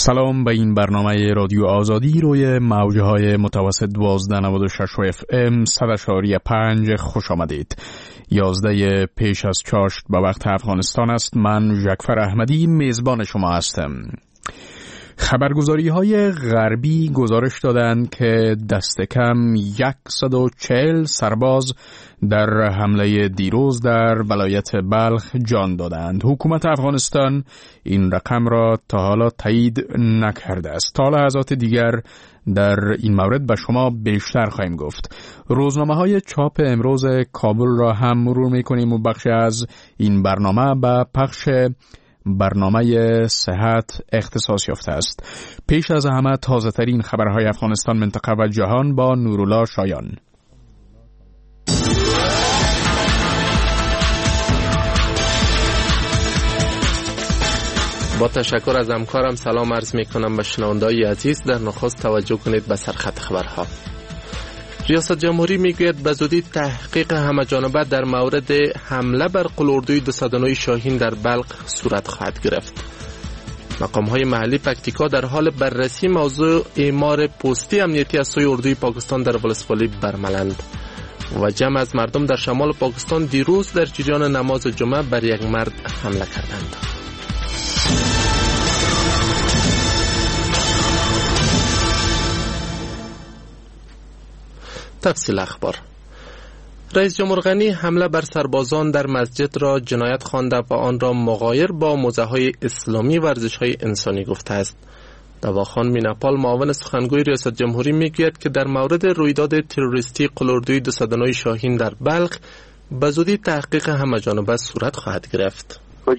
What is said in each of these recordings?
سلام به این برنامه رادیو آزادی روی موجهای متوسط 1296 FM 100.5 خوش آمدید. 11 پیش از چاشت به وقت افغانستان است. من ژکفر احمدی میزبان شما هستم. خبرگزاری‌های غربی گزارش دادند که دست کم 140 سرباز در حمله دیروز در ولایت بلخ جان دادند. حکومت افغانستان این رقم را تا حالا تایید نکرده است. تا لحظات دیگر در این مورد به شما بیشتر خواهیم گفت. روزنامه‌های چاپ امروز کابل را هم مرور می‌کنیم و بخش از این برنامه به پخش برنامه صحت اختصاص یافته است. پیش از همه تازه ترین خبرهای افغانستان، منطقه و جهان با نورالله شایان. با تشکر از همکارم سلام عرض می کنم به شنونده‌های عزیز. در نخست توجه کنید به سرخط خبرها. ریاست جمهوری میگوید به زودی تحقیق همه‌جانبه در مورد حمله بر قلاردوی 209 شاهین در بلخ صورت خواهد گرفت. مقام‌های محلی پکتیکا در حال بررسی موضوع اعمار پستی امنیتی از سوی اردوی پاکستان در ولسوالی برملند. و جمع از مردم در شمال پاکستان دیروز در جریان نماز جمعه بر یک مرد حمله کردند. تفصیل اخبار. رئیس جمهور غنی حمله بر سربازان در مسجد را جنایت خوانده و آن را مغایر با موضع‌های اسلامی و ارزش‌های انسانی گفته است. دواخان میناپال معاون سخنگوی ریاست جمهوری میگوید که در مورد رویداد تروریستی قلاردوی 209 شاهین در بلخ به زودی تحقیق همه‌جانبه صورت خواهد گرفت.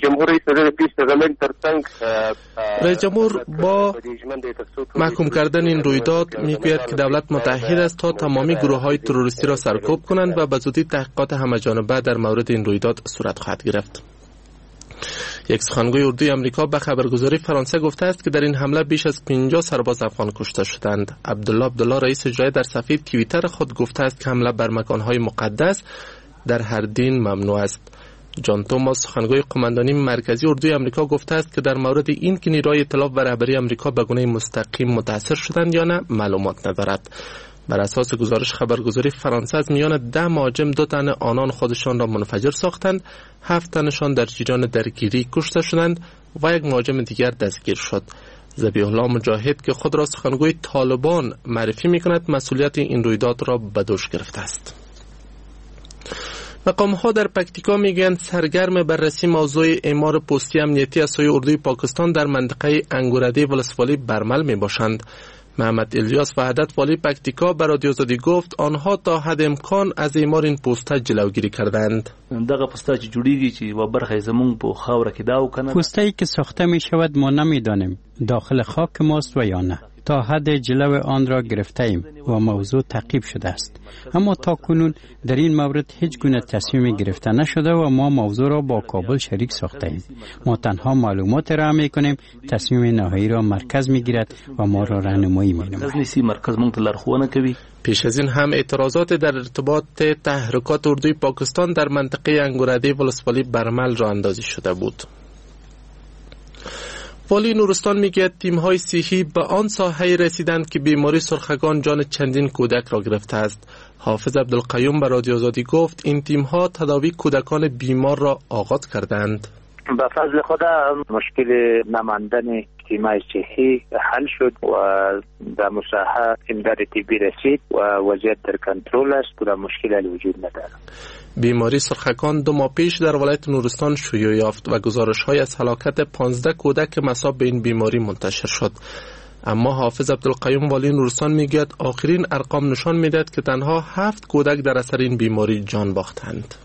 رئیس جمهور با محکوم کردن این رویداد میگوید که دولت متعهد است تا تمامی گروه‌های تروریستی را سرکوب کنند و به زودی تحقیقات همه‌جانبه در مورد این رویداد صورت خواهد گرفت. یک سخنگوی اردوی آمریکا به خبرگزاری فرانسه گفته است که در این حمله بیش از 50 سرباز افغان کشته شدند. عبدالله رئیس اجرایی در صفحه توییتر خود گفته است که حمله بر مکان‌های مقدس در هر دین ممنوع است. جان توماس سخنگوی قماندانی مرکزی اردوی آمریکا گفته است که در مورد این که نیروهای اطلاع و رهبری آمریکا به گونه مستقیم متاثر شدند یا نه معلومات ندارد. بر اساس گزارش خبرگزاری فرانسه از میان 10 مهاجم 2 تن آنان خودشان را منفجر ساختند، 7 تنشان در جریان درگیری کشته شدند و یک مهاجم دیگر دستگیر شد. ذبیح الله مجاهد که خود را سخنگوی طالبان معرفی می‌کند مسئولیت این رویداد را به دوش گرفته است. مقام‌ها در پکتیکا میگویند سرگرم بررسی موضوع اعمار پستی امنیتی از سوی اردوی پاکستان در منطقه انگورده ولسوالی برمل میباشند. محمد الیاس وحدت والی پکتیکا به رادیو آزادی گفت آنها تا حد امکان از اعمار این پسته جلوگیری کردند. دغه پسته چې جوړیږي چې و برخه زمون په خاور کې دا وکنه پسته‌ای که ساخته می شود ما نمیدانیم داخل خاک ماست و یا نه. تا حد جلو آن را گرفته ایم و موضوع تعقیب شده است، اما تا کنون در این مورد هیچ گونه تصمیم گرفته نشده و ما موضوع را با کابل شریک ساخته ایم. ما تنها معلومات را می کنیم، تصمیم نهایی را مرکز می گیرد و ما را راهنمایی می نماید. پیش از این هم اعتراضات در ارتباط تحرکات اردوی پاکستان در منطقه انگورده ولسوالی برمل راه اندازی شده بود. والی نورستان میگه تیم‌های صحی به آن ساحه رسیدند که بیماری سرخگان جان چندین کودک را گرفته است. حافظ عبدالقیوم به رادیو آزادی گفت این تیم‌ها تداوی کودکان بیمار را آغاز کردند. به فضل خدا مشکل نماندن تیم‌های صحی حل شد و در مساحه امداد طبی رسید و وضعیت در کنترل است و مشکلی وجود ندارد. بیماری سرخکان 2 ماه پیش در ولایت نورستان شیوع یافت و گزارش‌های از هلاکت 15 کودک مصاب به این بیماری منتشر شد. اما حافظ عبدالقیوم والی نورستان میگوید آخرین ارقام نشان میدهد که تنها 7 کودک در اثر این بیماری جان باختند.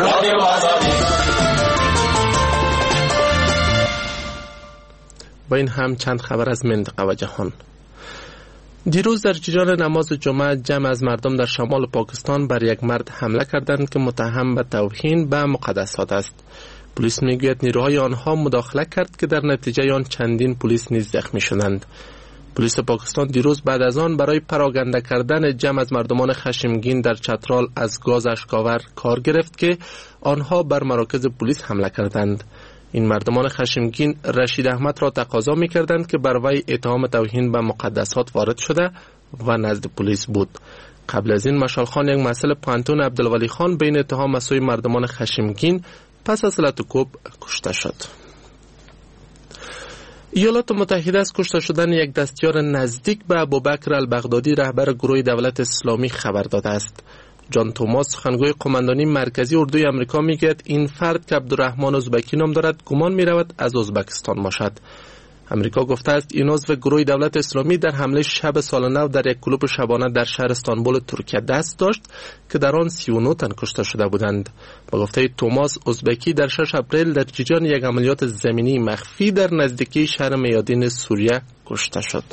با این هم چند خبر از منطقه و جهان. دیروز در جریان نماز جمعه جمع از مردم در شمال پاکستان بر یک مرد حمله کردند که متهم به توهین به مقدسات است. پلیس میگوید نیروهای آنها مداخله کرد که در نتیجه آن چندین پلیس نیز زخمی شدند. پلیس پاکستان دیروز بعد از آن برای پراگنده کردن جمع از مردمان خشمگین در چترال از گاز اشکاور کار گرفت که آنها بر مراکز پلیس حمله کردند. این مردمان خشمگین رشید احمد را تقاضا می‌کردند که بر وی اتهام توهین به مقدسات وارد شده و نزد پلیس بود. قبل از این مشعل خان، یک مسئول پانتون عبدالولی خان، بین اتهام از سوی مردمان خشمگین پس از لطوکوب کشته شد. ایالات متحده از کشته شدن یک دستیار نزدیک به ابوبکر البغدادی، رهبر گروه دولت اسلامی، خبر داده است. جان توماس، سخنگوی قماندانی مرکزی اردوی آمریکا، میگوید این فرد که عبدالرحمن ازبکی نام دارد گمان می‌رود از ازبکستان باشد. آمریکا گفته است این عضو گروه دولت اسلامی در حمله شب سال نو در یک کلوب شبانه در شهر استانبول ترکیه دست داشت که در آن 39 تن کشته شده بودند. با گفته توماس، ازبکی در 6 اپریل در جریان یک عملیات زمینی مخفی در نزدیکی شهر میادین سوریه کشته شد.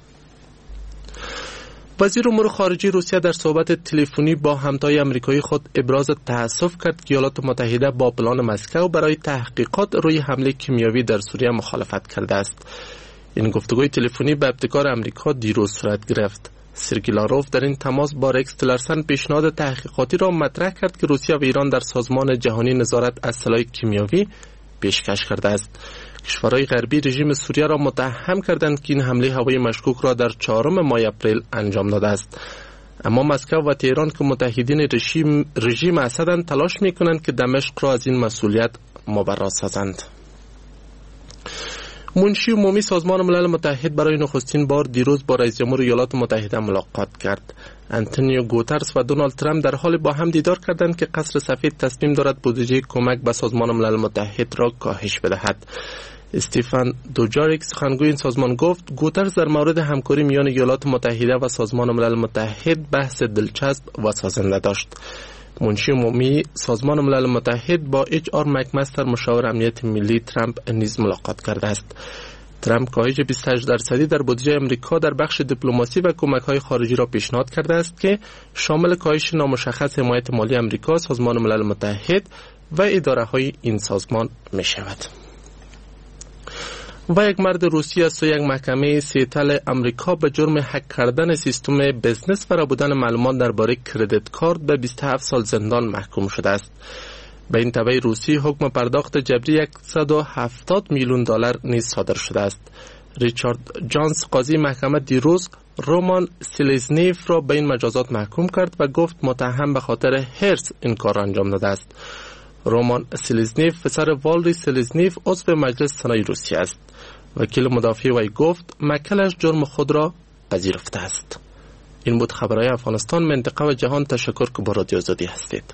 وزیر امور خارجه روسیه در صحبت تلفنی با همتای آمریکایی خود ابراز تأسف کرد که ایالات متحده با پلان مسکو برای تحقیقات روی حمله کیمیاوی در سوریه مخالفت کرده است. این گفتگوی تلفنی به ابتکار آمریکا دیروز صورت گرفت. سرگی لاروف در این تماس با رکس تیلرسن پیشنهاد تحقیقاتی را مطرح کرد که روسیه و ایران در سازمان جهانی نظارت از سلاح کیمیاوی پیشکش کرده است. کشورهای غربی رژیم سوریه را متهم کردند که این حمله هوایی مشکوک را در 4 ماه اپریل انجام داده است. اما مسکو و تهران که متحدین رژیم اسدند تلاش می‌کنند که دمشق را از این مسئولیت مبرا سازند. منشی عمومی سازمان ملل متحد برای نخستین بار دیروز با رئیس جمهور ایالات متحده ملاقات کرد. آنتونیو گوترس و دونالد ترامپ در حال با هم دیدار کردند که قصر سفید تصمیم دارد بودجه کمک به سازمان ملل متحد را کاهش بدهد. استیفن دوجاریک، سخنگوی این سازمان، گفت گوترس در مورد همکاری میان ایالات متحده و سازمان ملل متحد بحث دلچسب و سازنده داشت. منشی عمومی سازمان ملل متحد با HR مکمستر، مشاور امنیت ملی ترامپ، نیز ملاقات کرده است. ترامپ کاهش 28% در بودجه آمریکا در بخش دیپلماسی و کمک‌های خارجی را پیشنهاد کرده است که شامل کاهش نامشخص حمایت مالی آمریکا، سازمان ملل متحد و اداره‌های این سازمان می‌شود. و یک مرد روسی از سوی یک محکمه سیاتل آمریکا به جرم هک کردن سیستم بزنس و ربودن معلومات درباره کردیت کارت به 27 سال زندان محکوم شده است. به این تبع روسی حکم پرداخت جبری $170 میلیون نیز صادر شده است. ریچارد جانس، قاضی محکمه، دیروز رومان سلیزنیف را به این مجازات محکوم کرد و گفت متهم به خاطر حرص این کار را انجام داده است. رومان سلیزنیف پسر والری سلیزنیف عضو مجلس سنای روسیه است. وکیل مدافع وی گفت مکلش جرم خود را پذیرفته است. این بود خبرهای افغانستان، منطقه و جهان. تشکر که با رادیو آزادی هستید.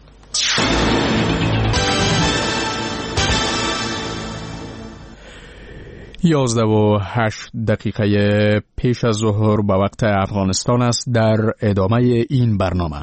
11:08 پیش از ظهر به وقت افغانستان است. در ادامه این برنامه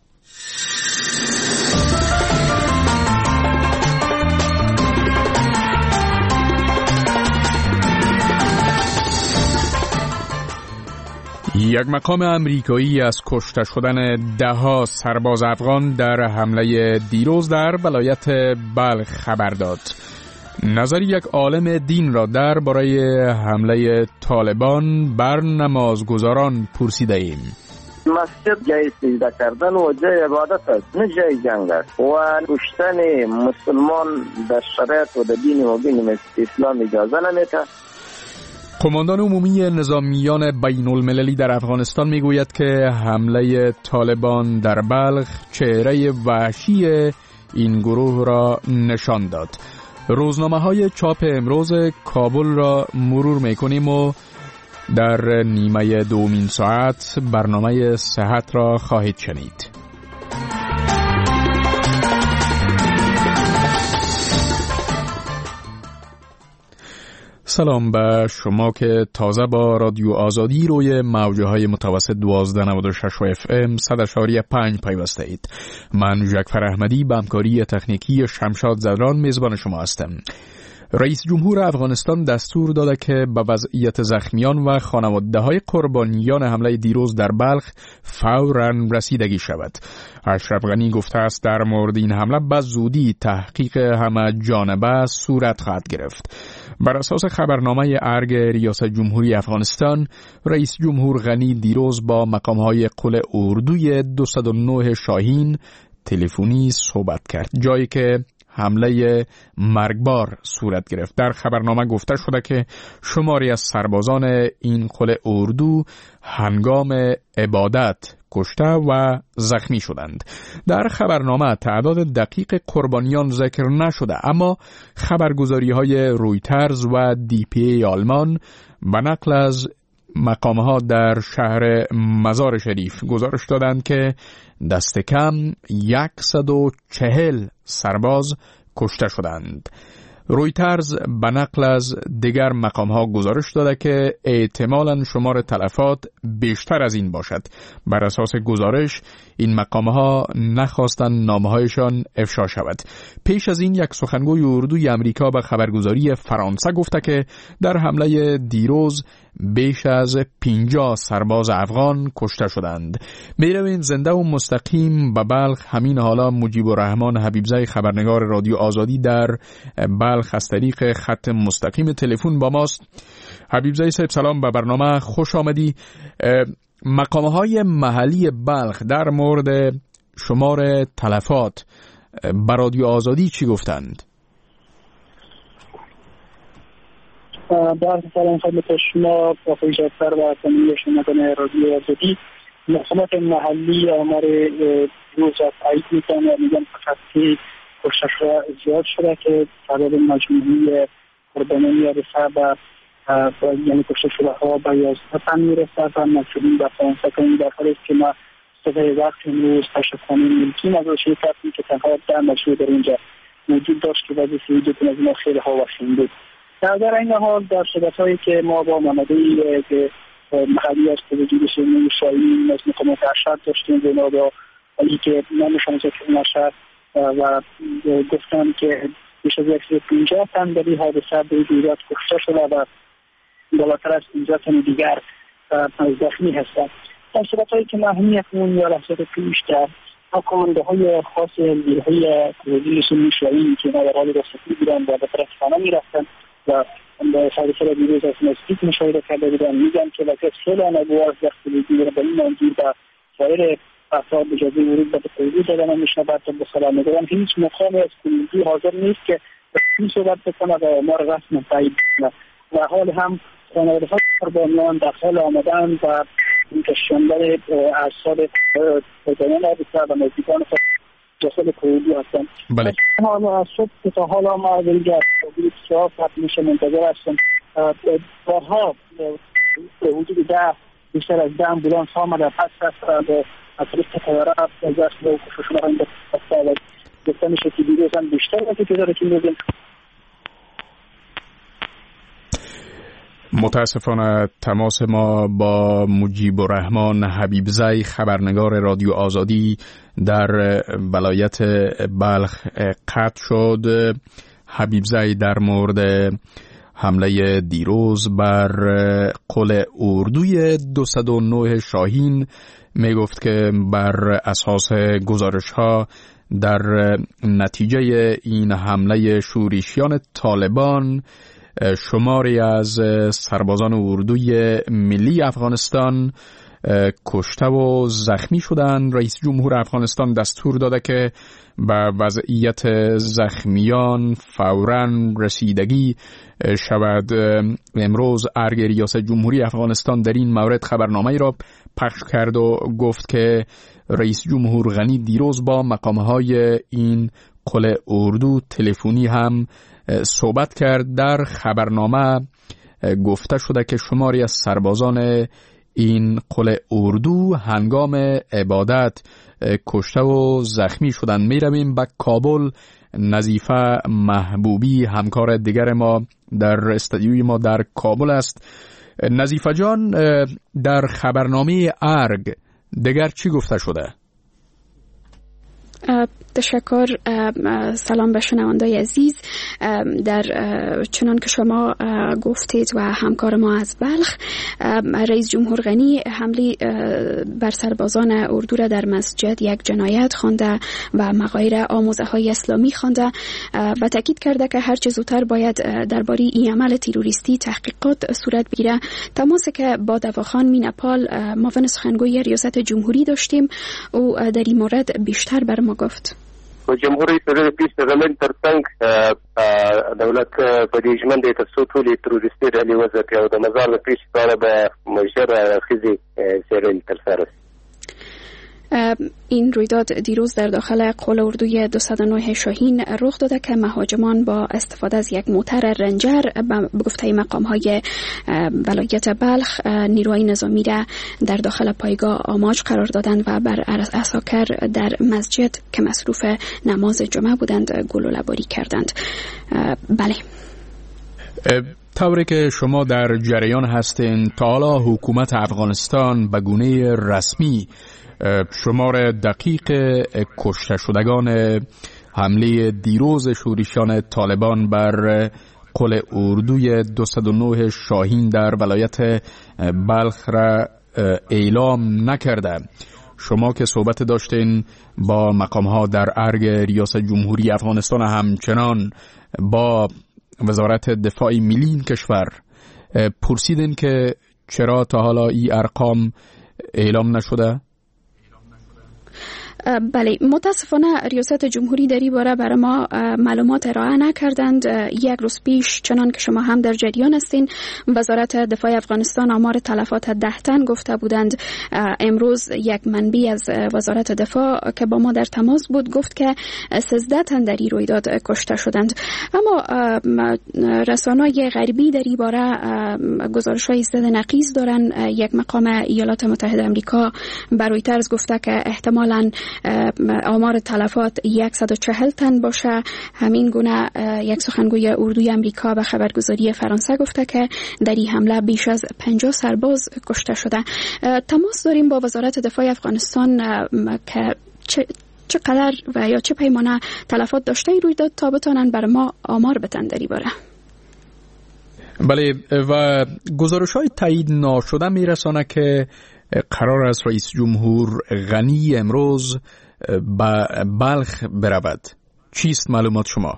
یک مقام امریکایی از کشته شدن 10 سرباز افغان در حمله دیروز در ولایت بلخ خبر داد. نظر یک عالم دین را درباره حمله طالبان بر نمازگزاران پرسیده ایم. مسجد جای سجده کردن و جای عبادت است، نه جای جنگ است و کشتن مسلمان در شریعت و در دین مبین اسلام اجازه نمیده. قماندان عمومی نظامیان بین المللی در افغانستان میگوید که حمله طالبان در بلخ چهره وحشی این گروه را نشان داد. روزنامه‌های چاپ امروز کابل را مرور می‌کنیم و در نیمه دومین ساعت برنامه صحت را خواهید شنید. سلام به شما که تازه با رادیو آزادی روی موج‌های متوسط 1296 و FM 100.5 پیوسته اید. من جعفر احمدی به همکاری تکنیکی شمشاد زدران میزبان شما هستم. رئیس جمهور افغانستان دستور داده که به وضعیت زخمیان و خانواده‌های قربانیان حمله دیروز در بلخ فوراً رسیدگی شود. اشرف غنی گفته است در مورد این حمله به زودی تحقیق همه جانبه صورت خواهد گرفت. بر اساس خبرنامه ارگ ریاست جمهوری افغانستان، رئیس جمهور غنی دیروز با مقام‌های قل اردوی 209 شاهین تلفنی صحبت کرد، جایی که حمله مرگبار صورت گرفت. در خبرنامه گفته شده که شماری از سربازان این قل اردو هنگام عبادت کشته و زخمی شدند. در خبرنامه تعداد دقیق قربانیان ذکر نشده، اما خبرگزاری‌های رویترز و DPA آلمان به نقل از مقامها در شهر مزار شریف گزارش دادند که دست کم 140 سرباز کشته شدند. رویترز به نقل از دیگر مقامها گزارش داده که احتمالاً شمار تلفات بیشتر از این باشد. بر اساس گزارش این مقامها نخواستند نامه‌هایشان افشا شود. پیش از این یک سخنگوی اردوی امریکا به خبرگزاری فرانسه گفته که در حمله دیروز بیش از 50 سرباز افغان کشته شدند. میرویم زنده و مستقیم به بلخ. همین حالا مجیب الرحمن حبیبزی خبرنگار رادیو آزادی در بلخ از طریق خط مستقیم تلفن با ماست. حبیبزی صاحب سلام، به برنامه خوش آمدی. مقامهای محلی بلخ در مورد شمار تلفات به رادیو آزادی چی گفتند؟ بعد سلام خدمت شما با جعفر و تمامی شنوندگان رادیو آزادی. مقامات محلی آمار روز را تایید می‌کنند و میگن فقط کشته شده زیاد شده که تعداد مجموعی قربانیان رسیده به یعنی کشته شده ها به 11 تن میرسد و مسئولین در فرانسه کنیم در حالی است که ما صدای وقت امروز تشکیل ملکی نظرشی کردیم که تنها 10 مشروع در اینجا موجود داشت که وضعیت وجود از ما خیلی ها وخیم بود. در این حال در صحبت‌هایی که ما با منابعی که محلی است وجود شیرین شاهین از مقامات ارشد داشتیم جناب علی که نامشان ذکر نشد و گفتم که بیش از 150 تن در این حادثه به وجود کشته شده و بالاتر از 15 تن دیگر زخمی هستند. در صحبت‌هایی که ما اکنون یا لحظات پیش در کمانده‌های خاص نیروهای وجود شیرین شاهین که در حال رسیدگی بودند و به طرف خانه می‌رفتند و به حادثه دیروز از نزدیک مشاهده کرده بودن میگن که وضعیت خیلی نابرد است و به این منظور و سایر افراد اجازه ورود به قیدی دادن میشنود تا به سلام میگن هیچ مقامی از کمیتی حاضر نیست که این صحبت بکنه و آمار رسم تایید کنه و حال هم خانواده‌های قربانیان در حال آمدن و کشاندن اجساد قربانیان حادثه و نزدیکان داخل کویدی هستن. بله. حالا از صبح تا حالا ما دیگر بسیار میشه منتظر هستم. بارها به وجود بیشتر از 10 امبولانس آمده پس از طریق تیاره از اصل و کشش را این بسته و گفته میشه که دیروز هم بیشتر وقتی که داره که میگیم. متاسفانه تماس ما با مجیب الرحمن حبیبزی خبرنگار رادیو آزادی در ولایت بلخ قطع شد. حبیبزی در مورد حمله دیروز بر قل اردوی 209 شاهین می گفت که بر اساس گزارش ها در نتیجه این حمله شورشیان طالبان شماری از سربازان اردوی ملی افغانستان کشته و زخمی شدند. رئیس جمهور افغانستان دستور داده که به وضعیت زخمیان فوراً رسیدگی شود. امروز ارگ ریاست جمهوری افغانستان در این مورد خبرنامه‌ای را پخش کرد و گفت که رئیس جمهور غنی دیروز با مقامهای این قل اردو تلفنی هم صحبت کرد. در خبرنامه گفته شده که شماری از سربازان این قل اردو هنگام عبادت کشته و زخمی شدند. می رویم به کابل. نظیفه محبوبی همکار دیگر ما در استودیوی ما در کابل است. نظیفه جان، در خبرنامه ارگ دیگر چی گفته شده؟ تشکر. سلام به شنوندای عزیز. در چنان که شما گفتید و همکار ما از بلخ، رئیس جمهور غنی حمله بر سربازان اردو را در مسجد یک جنایت خوانده و مغایر آموزه های اسلامی خوانده و تاکید کرده که هر چه زودتر باید درباره این عمل تروریستی تحقیقات صورت بگیره. تماسی که با دواخان مینپال معاون سخنگوی ریاست جمهوری داشتیم او در این مورد بیشتر بر ما گفت. و جمهوریت د پیس غمن ترڅنګ دولت په دې ژمن د تاسو ټولې تروریستي ډلې وځي او د مزار د پیس په اړه به مشر خزي سرل تر سره. این رویداد دیروز در داخل قول اردوی 209 شاهین رخ داده که مهاجمان با استفاده از یک موتر رنجر به گفته مقام‌های ولایت بلخ نیروهای نظامی را در داخل پایگاه آماج قرار دادند و بر عساکر در مسجد که مصروف نماز جمعه بودند گلوله‌باری کردند. بله. طوری که شما در جریان هستین، تا حالا حکومت افغانستان به گونه رسمی شمار دقیق کشته شدگان حمله دیروز شورشیان طالبان بر قلعه اردوی 209 شاهین در ولایت بلخ را اعلام نکرده؟ شما که صحبت داشتین با مقام‌ها در ارگ ریاست جمهوری افغانستان، همچنان با وزارت دفاع ملی این کشور، پرسیدین که چرا تا حالا این ارقام اعلام نشده؟ بله، متاسفانه ریاست جمهوری در این باره برای ما معلومات ارائه نکردند. یک روز پیش، چنان که شما هم در جریان هستین، وزارت دفاع افغانستان آمار تلفات 10 تن گفته بودند. امروز یک منبع از وزارت دفاع که با ما در تماس بود گفت که 13 تن در این رویداد کشته شدند. اما رسانه‌های غربی در این باره گزارش‌های ضد نقیض دارند. یک مقام ایالات متحده آمریکا بر رویترز گفته که احتمالاً آمار تلفات 140 تن باشه. همین گونه یک سخنگوی اردوی آمریکا به خبرگزاری فرانسه گفته که در این حمله بیش از 50 سرباز کشته شده. تماس داریم با وزارت دفاع افغانستان که چقدر و یا چه پیمانه تلفات داشته ای رویداد تا بتانن بر ما آمار بدن در این باره. بله، و گزارش‌های تایید ناشده میرسانه که قرار است رئیس جمهور غنی امروز به بلخ برود. چیست معلومات شما؟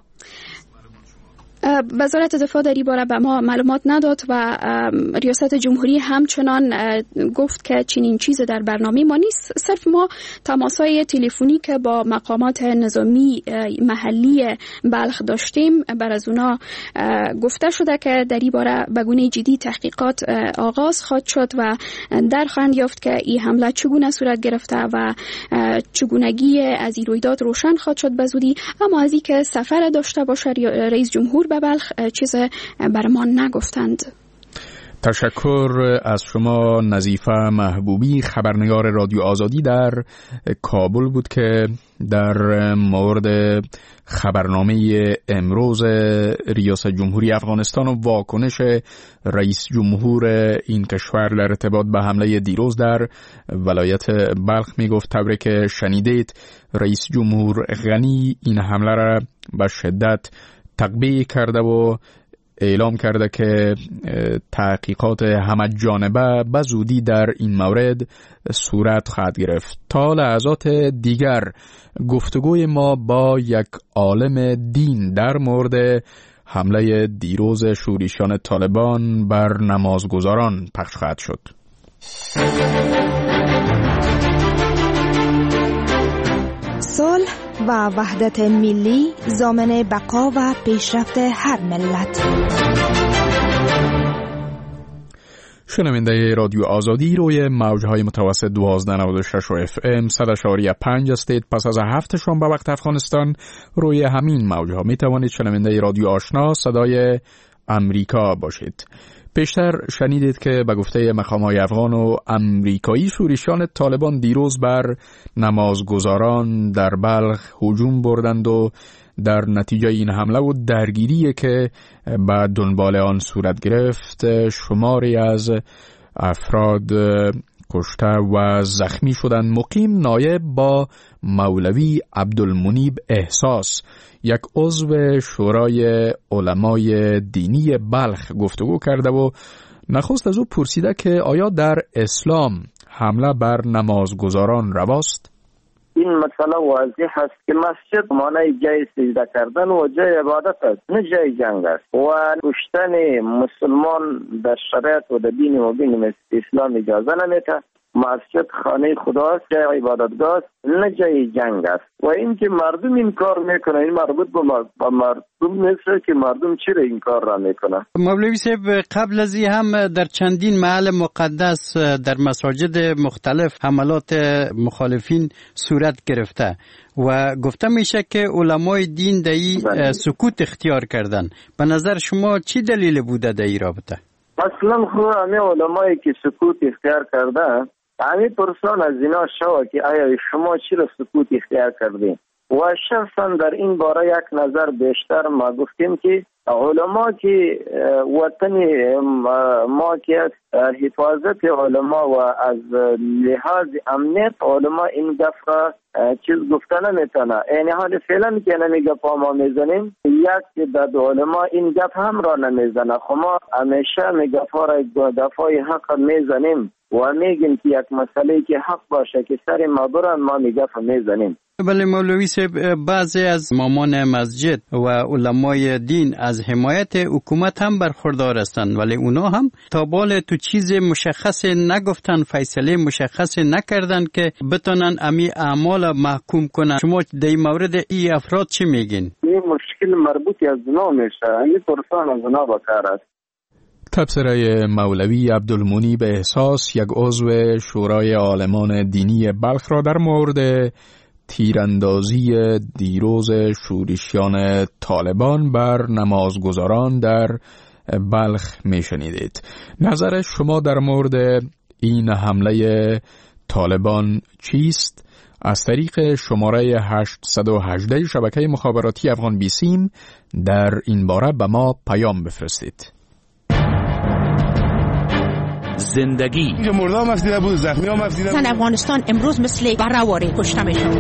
وزارت دفاع در این باره به ما معلومات نداد و ریاست جمهوری همچنان گفت که چنین چیز در برنامه ما نیست. صرف ما تماس‌های تلفنی که با مقامات نظامی محلی بلخ داشتیم، بر از اونا گفته شده که در این باره به گونه جدی تحقیقات آغاز خواهد شد و در خواهند یافت که این حمله چگونه صورت گرفته و چگونگی از این رویداد روشن خواهد شد به زودی. اما از اینکه سفر داشته باشه رئیس جمهور به بلخ چیز بر ما نگفتند. تشکر از شما. نظیفه محبوبی، خبرنگار رادیو آزادی در کابل بود که در مورد خبرنامه امروز ریاست جمهوری افغانستان و واکنش رئیس جمهور این کشور در ارتباط به حمله دیروز در ولایت بلخ میگفت. طوری که شنیدید، رئیس جمهور غنی این حمله را به شدت تقبیح کرده و اعلام کرده که تحقیقات همه‌جانبه به زودی در این مورد صورت خواهد گرفت. تا لحظات دیگر گفتگوی ما با یک عالم دین در مورد حمله دیروز شورشیان طالبان بر نمازگزاران پخش خواهد شد. صلح و وحدت ملی ضامن بقا و پیشرفت هر ملت. شنونده رادیو آزادی روی موجهای متوسط 1296 و FM 100.5 هستید. پس از 7 شنبه وقت افغانستان روی همین موجها می توانید شنونده رادیو آشنا صدای امریکا باشید. پیشتر شنیدید که به گفته مقام‌های افغان و امریکایی شورشیان طالبان دیروز بر نمازگزاران در بلخ هجوم بردند و در نتیجه این حمله و درگیری که به دنبال آن صورت گرفت شماری از افراد کشته و زخمی شدند. مقیم نایب با مولوی عبدالمنیب احساس، یک عضو شورای علمای دینی بلخ گفتگو کرده و نخست از او پرسیده که آیا در اسلام حمله بر نمازگزاران رواست؟ این مسئله واضح است که مسجد معنی جای سجده کردن و جای عبادت است، نه جای جنگ است و کشتن مسلمان در شریعت و در دین مبین مثل اسلام اجازه نمیده. مسجد خانه خداست، جای عبادتگاه است، نه جای جنگ است. و این که مردم این کار میکنه، این مربوط به مردم نیست که مردم چرا این کار را میکنه. مولوی صاحب، قبل از این هم در چندین محل مقدس در مساجد مختلف حملات مخالفین صورت گرفته و گفته میشه که علمای دین دایی سکوت اختیار کردن. به نظر شما چی دلیل بوده در این رابطه؟ اصلا خود همه علمایی که سکوت اختیار کرده، همه پرسان از اینا شوا که آیا شما چرا سکوت اختیار کردین؟ و شخصا در این باره یک نظر بیشتر ما گفتیم که علما که وطن ما که حفاظت علما و از لحاظ امنیت علما این گفت چیز گفته نمیتونه. این حال فعلا که نمی گفت ما میزنیم، یک داد علما این گفت هم را نمیزنه. خب ما همیشه می گفت را دفاع حق میزنیم و میگیم که یک مسئله که حق باشه که سر ما برن ما می گفت میزنیم. بله مولوی صاحب، بعضی از امامان مسجد و علمای دین از حمایت حکومت هم برخوردار هستند، ولی اونا هم تا بال تو چیز مشخص نگفتن، فیصله مشخص نکردن که بتونن امی اعمال محکوم کنن. شما در این مورد ای افراد چی میگین؟ این مشکل مربوط از اونا میشه، این پرسان از اونا بکار است. تبصره مولوی عبدالمنیب احساس، یک عضو شورای عالمان دینی بلخ را در مورد تیراندازی دیروز شورشیان طالبان بر نمازگزاران در بلخ میشنیدید. نظر شما در مورد این حمله طالبان چیست؟ از طریق شماره 818 شبکه مخابراتی افغان بیسیم در این باره به ما پیام بفرستید. زندگی مردم مفیده بود، زخمی ها مفیده بود. افغانستان امروز مثل برآوری کشته میشن.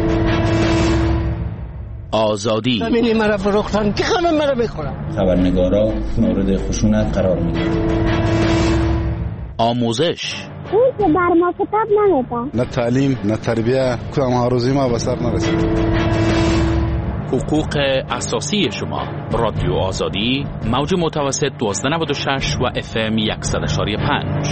آزادی همین مرا فروختن که همه مرا میخورن. خبرنگارا مورد خشونت قرار میگیرن. آموزش اون که بر ما کتاب نمیده. نه تعلیم نه تربیه، کدام آرزوی ما به سر نرسید. حقوق اساسی شما. رادیو آزادی، موج متوسط 1296 و FM 100.5.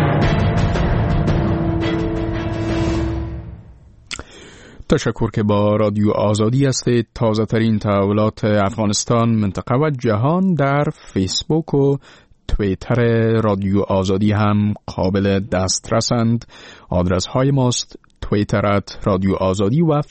تشکر که با رادیو آزادی هستید. تازه ترین تحولات افغانستان، منطقه و جهان در فیسبوک و توییتر رادیو آزادی هم قابل دسترسند. آدرس های ماست توییتر@رادیو آزادی و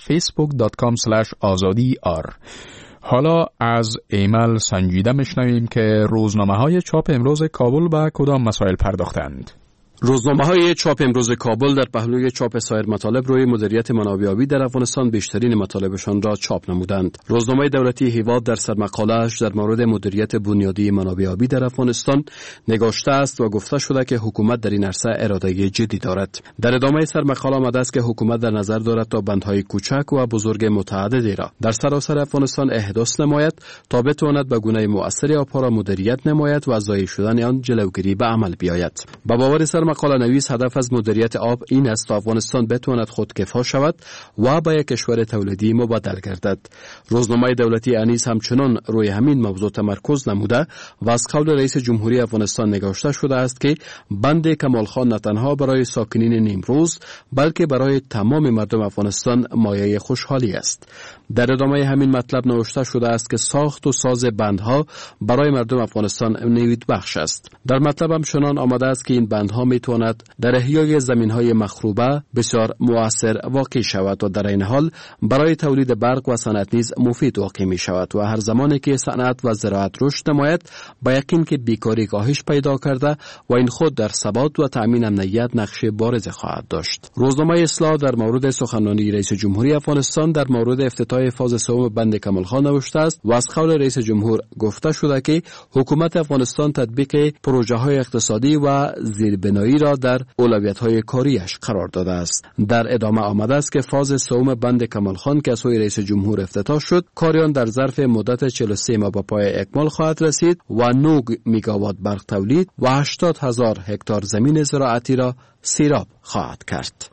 facebook.com/azadi_r. حالا از ایمل سنجیده میشنویم که روزنامه های چاپ امروز کابل به کدام مسائل پرداختند. روزنامه‌های چاپ امروز کابل در پهلوی چاپ سایر مطالب روی مدیریت منابع آبی در افغانستان بیشترین مطالبشان را چاپ نمودند. روزنامه دولتی هیواد در سرمقاله‌اش در مورد مدیریت بنیادی منابع آبی در افغانستان نگاشته است و گفته شده که حکومت در این عرصه اراده جدی دارد. در ادامه سرمقاله آمده است که حکومت در نظر دارد تا بندهای کوچک و بزرگ متعددی را در سراسر افغانستان احداث نماید تا بتواند به گونه مؤثری آبها را مدیریت نماید و از ضایع شدن آن جلوگیری به عمل بیاید. با باور مقاله نویس هدف از مدیریت آب این است تا افغانستان بتواند خودکفا شود و به یک کشور تولیدی مبادل گردد. روزنامه دولتی انیس همچنان روی همین موضوع تمرکز نموده و از قول رئیس جمهوری افغانستان نگاشته شده است که بند کمال خان نه تنها برای ساکنین نیمروز بلکه برای تمام مردم افغانستان مایه خوشحالی است. در ادامه همین مطلب نوشته شده است که ساخت و ساز بندها برای مردم افغانستان نوید بخش است. در مطلب همچنان آمده است که این بندها میتواند در احیای زمینهای مخروبه بسیار مؤثر واقع شود و در این حال برای تولید برق و صنعت نیز مفید واقع می شود و هر زمانی که صنعت و زراعت رشد نماید با یقین که بیکاری کاهش پیدا کرده و این خود در ثبات و تأمین امنیت نقش بارز خواهد داشت. روزنامه اصلاح در مورد سخنرانی رئیس جمهوری افغانستان در مورد افتتاح فاز سوم بند کمال خان نوشته است و از قول رئیس جمهور گفته شده که حکومت افغانستان تطبیق پروژه‌های اقتصادی و زیربنایی را در اولویت‌های کاریش قرار داده است. در ادامه آمده است که فاز سوم بند کمال خان که از سوی رئیس جمهور افتتاح شد، کاریان در ظرف مدت 43 ماه به پای اکمال خواهد رسید و 9 میگاوات برق تولید و 80,000 هکتار زمین زراعتی را سیراب خواهد کرد.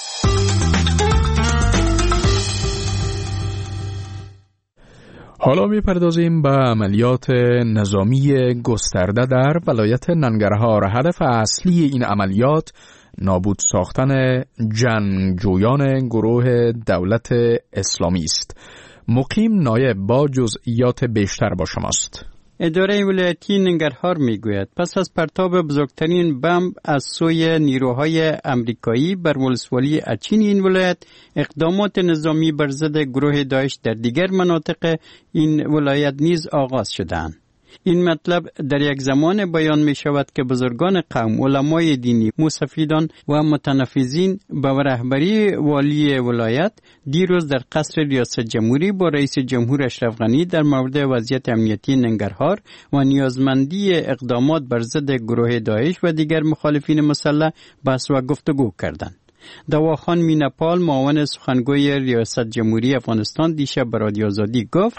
حالا می‌پردازیم به عملیات نظامی گسترده در ولایت ننگرهار. هدف اصلی این عملیات نابود ساختن جنگجویان گروه دولت اسلامی است. مقیم نایب با جزئیات بیشتر با شماست. اداره ولایتی ننگرهار میگوید پس از پرتاب بزرگترین بمب از سوی نیروهای امریکایی بر ولسوالی اچین این ولایت، اقدامات نظامی بر ضد گروه داعش در دیگر مناطق این ولایت نیز آغاز شدند. این مطلب در یک زمان بیان می شود که بزرگان قوم، علمای دینی، مستفیدان و متنفذین با رهبری والی ولایت دیروز در قصر ریاست جمهوری با رئیس جمهور اشرف غنی در مورد وضعیت امنیتی ننگرهار و نیازمندی اقدامات بر ضد گروه داعش و دیگر مخالفین مسلح بحث و گفتگو کردند. دواخان مینپال معاون سخنگوی ریاست جمهوری افغانستان دیشب به رادیو آزادی گفت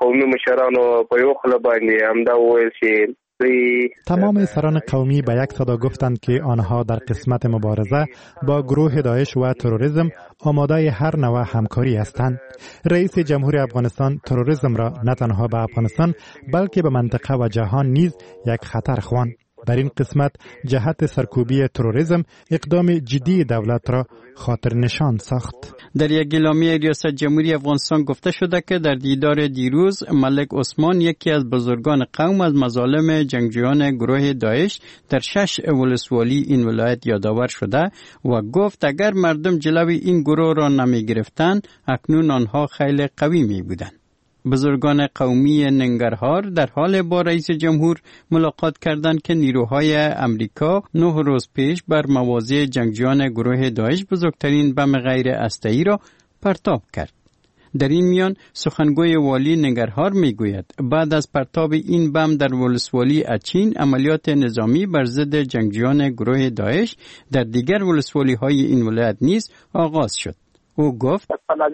تمام سران قومی به یک صدا گفتند که آنها در قسمت مبارزه با گروه داعش و تروریسم آماده هر نوع همکاری هستند. رئیس جمهوری افغانستان تروریسم را نه تنها به افغانستان بلکه به منطقه و جهان نیز یک خطر خواند. در این قسمت جهت سرکوبی تروریسم اقدام جدی دولت را خاطر نشان ساخت. در یک اعلامیه ریاست جمهوری افغانستان گفته شده که در دیدار دیروز ملک عثمان یکی از بزرگان قوم از مظالم جنگجویان گروه داعش در 6 ولسوالی این ولایت یادآور شده و گفت اگر مردم جلوی این گروه را نمی گرفتند اکنون آنها خیلی قوی می بودند. بزرگان قومی ننگرهار در حال با رئیس جمهور ملاقات کردند که نیروهای امریکا 9 روز پیش بر مواضع جنگجویان گروه داعش بزرگترین بم غیر هسته‌ای را پرتاب کرد. در این میان سخنگوی والی ننگرهار میگوید بعد از پرتاب این بم در ولسوالی اچین عملیات نظامی بر ضد جنگجویان گروه داعش در دیگر ولسوالی های این ولایت نیز آغاز شد. او گفت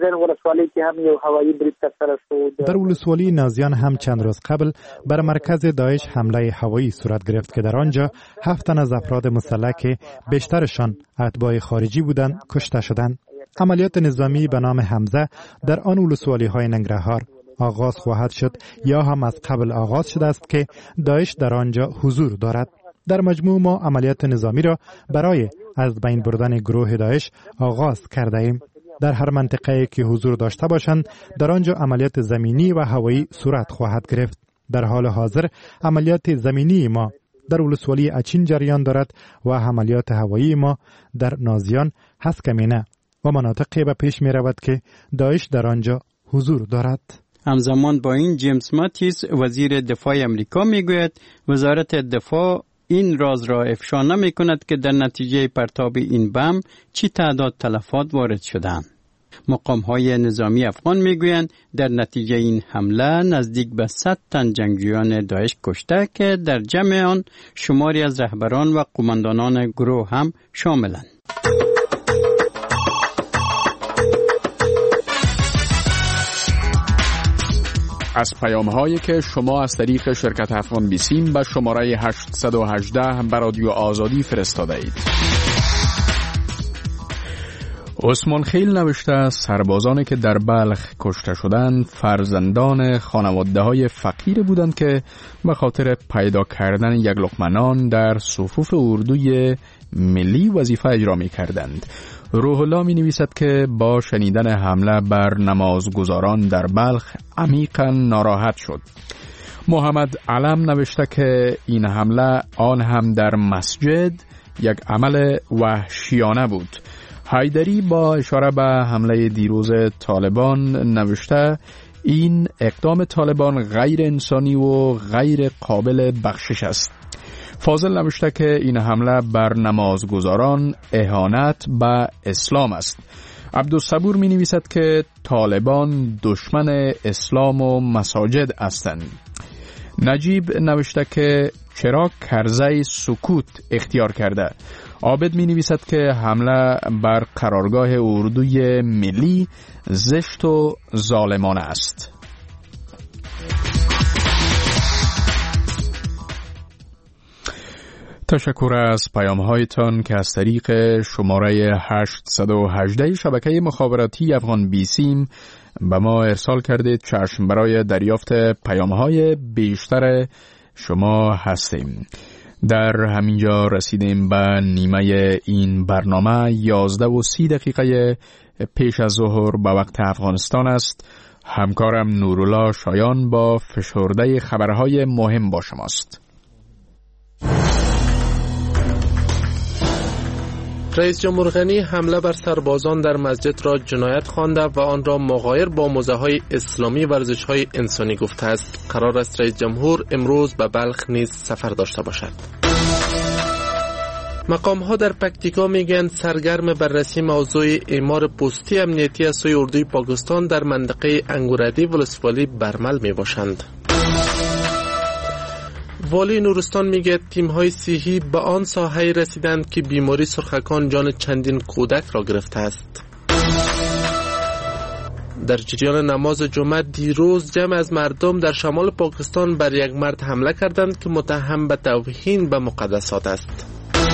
در ولسوالی نازیان هم چند روز قبل بر مرکز داعش حمله هوایی صورت گرفت که در آنجا 7 تن از افراد مسلح که بیشترشان اتباع خارجی بودند کشته شدند. عملیات نظامی به نام حمزه در آن ولسوالی های ننگرهار آغاز خواهد شد یا هم از قبل آغاز شده است که داعش در آنجا حضور دارد. در مجموع ما عملیات نظامی را برای از بین بردن گروه داعش آغاز کرده ایم. در هر منطقه‌ای که حضور داشته باشند در آنجا عملیات زمینی و هوایی صورت خواهد گرفت. در حال حاضر عملیات زمینی ما در ولسوالی اچین جریان دارد و عملیات هوایی ما در نازیان، هسکمینه و مناطقی به پیش می رود که داعش در آنجا حضور دارد. همزمان با این جیمز ماتیس وزیر دفاع امریکا می گوید وزارت دفاع این راز را افشا نمی کند که در نتیجه پرتاب این بم چی تعداد تلفات وارد شدند. مقام‌های نظامی افغان میگویند در نتیجه این حمله نزدیک به 100 تن جنگجویان داعش کشته که در جمع آن شماری از رهبران و قماندانان گروه هم شاملند. از پیام‌هایی که شما از طریق شرکت افغان بیسیم به شماره 818 به رادیو آزادی فرستاده اید. عثمان خیل نوشته سربازانی که در بلخ کشته شدند فرزندان خانواده‌های فقیر بودند که به خاطر پیدا کردن یک لقمه نان در صفوف اردوی ملی وظیفه اجرا می‌کردند. روح الله می نویسد که با شنیدن حمله بر نمازگزاران در بلخ عمیقاً ناراحت شد. محمد علم نوشته که این حمله آن هم در مسجد یک عمل وحشیانه بود. حیدری با اشاره به حمله دیروز طالبان نوشته این اقدام طالبان غیر انسانی و غیر قابل بخشش است. فاضل نوشته که این حمله بر نمازگزاران اهانت به اسلام است. عبدالصبور می نویسد که طالبان دشمن اسلام و مساجد هستند. نجیب نوشته که چرا کرزی سکوت اختیار کرده. عابد می نویسد که حمله بر قرارگاه اردوی ملی زشت و ظالمانه است. تشکر از پیام‌هایتان که از طریق شماره 818 شبکه مخابراتی افغان بیسیم به ما ارسال کردید. چشم برای دریافت پیام‌های بیشتر شما هستیم. در همینجا رسیدیم به نیمه این برنامه. 11:30 پیش از ظهر به وقت افغانستان است. همکارم نورالله شایان با فشرده خبرهای مهم با شماست. رئیس جمهور غنی حمله بر سربازان در مسجد را جنایت خوانده و آن را مغایر با موزه‌های اسلامی ورزش‌های انسانی گفته است. قرار است رئیس جمهور امروز به بلخ نیز سفر داشته باشد. مقام‌ها در پکتیکا میگن سرگرم بررسی موضوع اعمار پستی امنیتی از سوی اردوی پاکستان در منطقه انگوردی ولسوالی برمل میباشند. والی نورستان میگه تیم‌های صحی به آن ساحه رسیدند که بیماری سرخکان جان چندین کودک را گرفته است. در جریان نماز جمعه دیروز جمع از مردم در شمال پاکستان بر یک مرد حمله کردند که متهم به توهین به مقدسات است.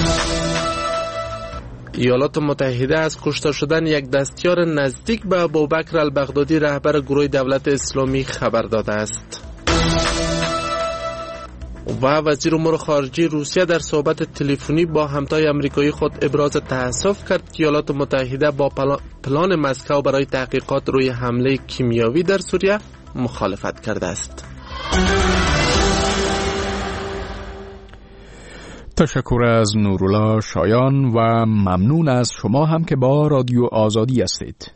ایالات متحده از کشته شدن یک دستیار نزدیک به ابوبکر البغدادی رهبر گروه دولت اسلامی خبر داده است. و وزیر امور خارجه روسیه در صحبت تلفنی با همتای آمریکایی خود ابراز تأسف کرد که ایالات متحده با پلان مسکو برای تحقیقات روی حمله کیمیاوی در سوریه مخالفت کرده است. تشکر از نورالله شایان و ممنون از شما هم که با رادیو آزادی هستید.